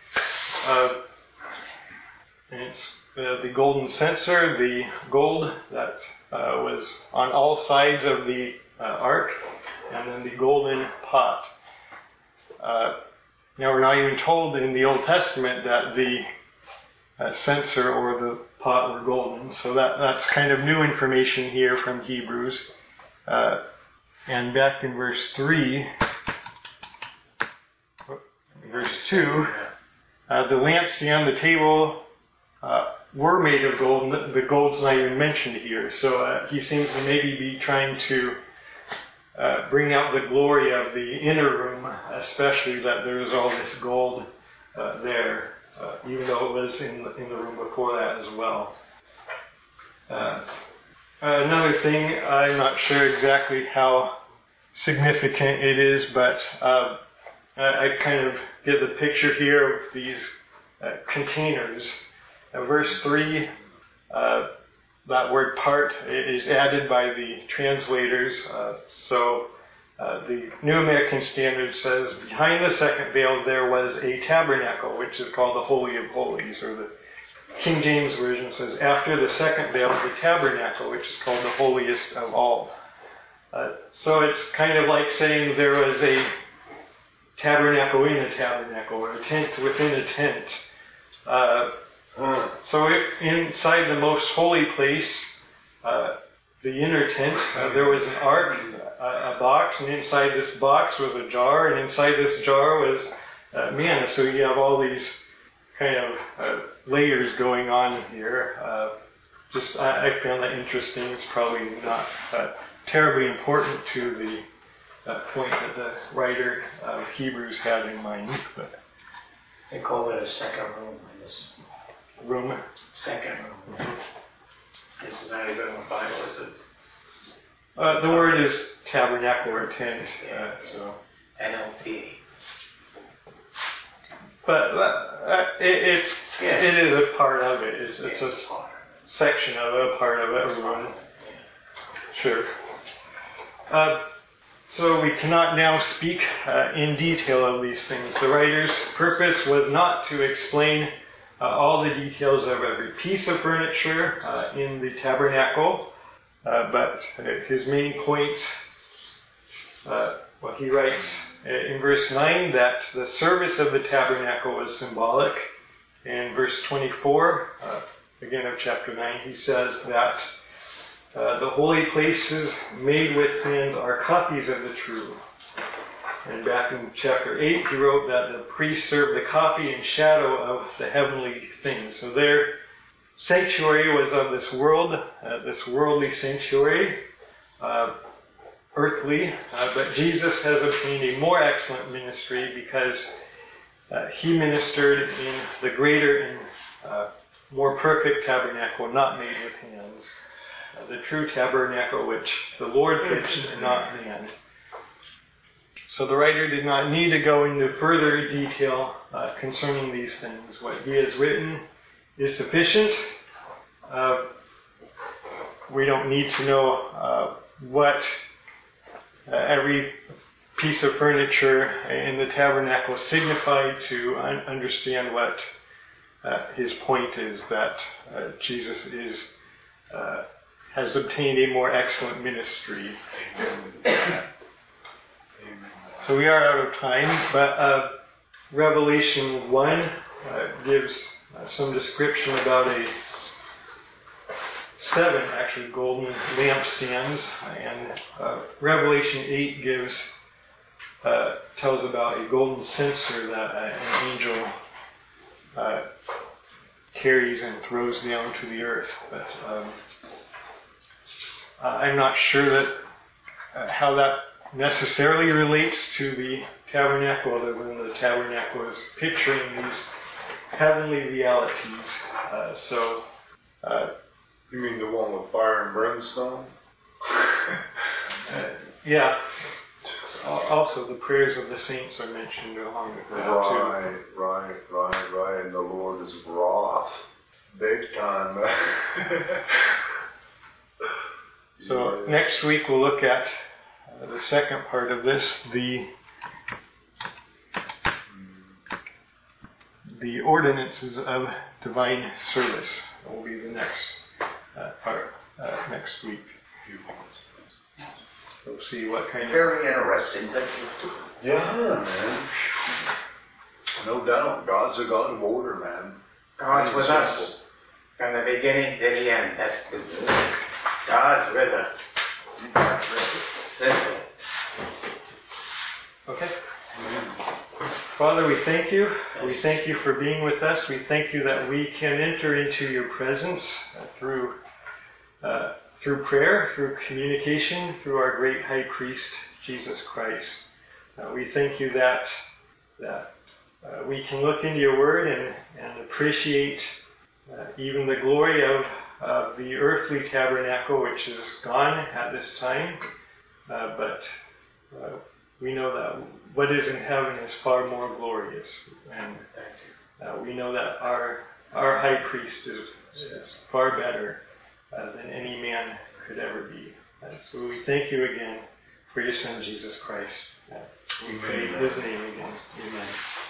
Speaker 1: And it's the golden censer, the gold that was on all sides of the ark, and then the golden pot. Now we're not even told in the Old Testament that the censer or the pot were golden, so that's kind of new information here from Hebrews. And back in verse 3, verse 2, the lampstand, the table were made of gold, and the gold's not even mentioned here. So he seems to maybe be trying to bring out the glory of the inner room, especially that there was all this gold there. Even though it was in the room before that as well. Another thing, I'm not sure exactly how significant it is, but I kind of get the picture here of these containers. Verse 3, that word part is added by the translators. The New American Standard says, behind the second veil there was a tabernacle, which is called the Holy of Holies, or the King James Version says, after the second veil, the tabernacle, which is called the holiest of all. So it's kind of like saying there was a tabernacle in a tabernacle, or a tent within a tent. So inside the most holy place, the inner tent, there was an ark, a box, and inside this box was a jar, and inside this jar was manna. So you have all these kind of layers going on here. I found that interesting. It's probably not terribly important to the point that the writer of Hebrews had in mind. But
Speaker 2: They call it a second room in this
Speaker 1: room.
Speaker 2: second room. This is not even in the Bible, is it?
Speaker 1: The word is tabernacle or tent. So.
Speaker 2: NLT.
Speaker 1: But it is a part of it. It's a section of it, a part of it, or one. Sure. So we cannot now speak in detail of these things. The writer's purpose was not to explain all the details of every piece of furniture in the tabernacle, but his main point, he writes in verse 9 that the service of the tabernacle was symbolic. In verse 24, again of chapter 9, he says that the holy places made with hands are copies of the true. And back in chapter 8, he wrote that the priests served the copy and shadow of the heavenly things. So their sanctuary was of this world, this worldly sanctuary, earthly. But Jesus has obtained a more excellent ministry because he ministered in the greater and more perfect tabernacle, not made with hands. The true tabernacle which the Lord pitched and not man. So the writer did not need to go into further detail concerning these things. What he has written is sufficient. We don't need to know what every piece of furniture in the tabernacle signified to understand what his point is, that Jesus has obtained a more excellent ministry. So we are out of time, but Revelation 1 gives some description about seven golden lampstands, and Revelation 8 tells about a golden censer that an angel carries and throws down to the earth. But I'm not sure that how that necessarily relates to the tabernacle, other than the tabernacle is picturing these heavenly realities.
Speaker 3: You mean the one with fire and brimstone?
Speaker 1: Yeah. Also, the prayers of the saints are mentioned along with that too.
Speaker 3: Right. And the Lord is wroth. Big time.
Speaker 1: So next week we'll look at the second part of this, the ordinances of divine service. That will be the next part next week. We'll see what kind of...
Speaker 4: Very interesting.
Speaker 3: Yeah, man. No doubt. God's a God of order, man.
Speaker 2: God's with us from the beginning to the end. That's God's with us. God's with us. Simple.
Speaker 1: Okay. Father, we thank you. We thank you for being with us. We thank you that we can enter into your presence through prayer, through communication, through our great high priest, Jesus Christ. We thank you that we can look into your word and appreciate even the glory of the earthly tabernacle, which is gone at this time. But we know that what is in heaven is far more glorious. And we know that our high priest is far better than any man could ever be. So we thank you again for your Son, Jesus Christ. We pray in his name again. Amen.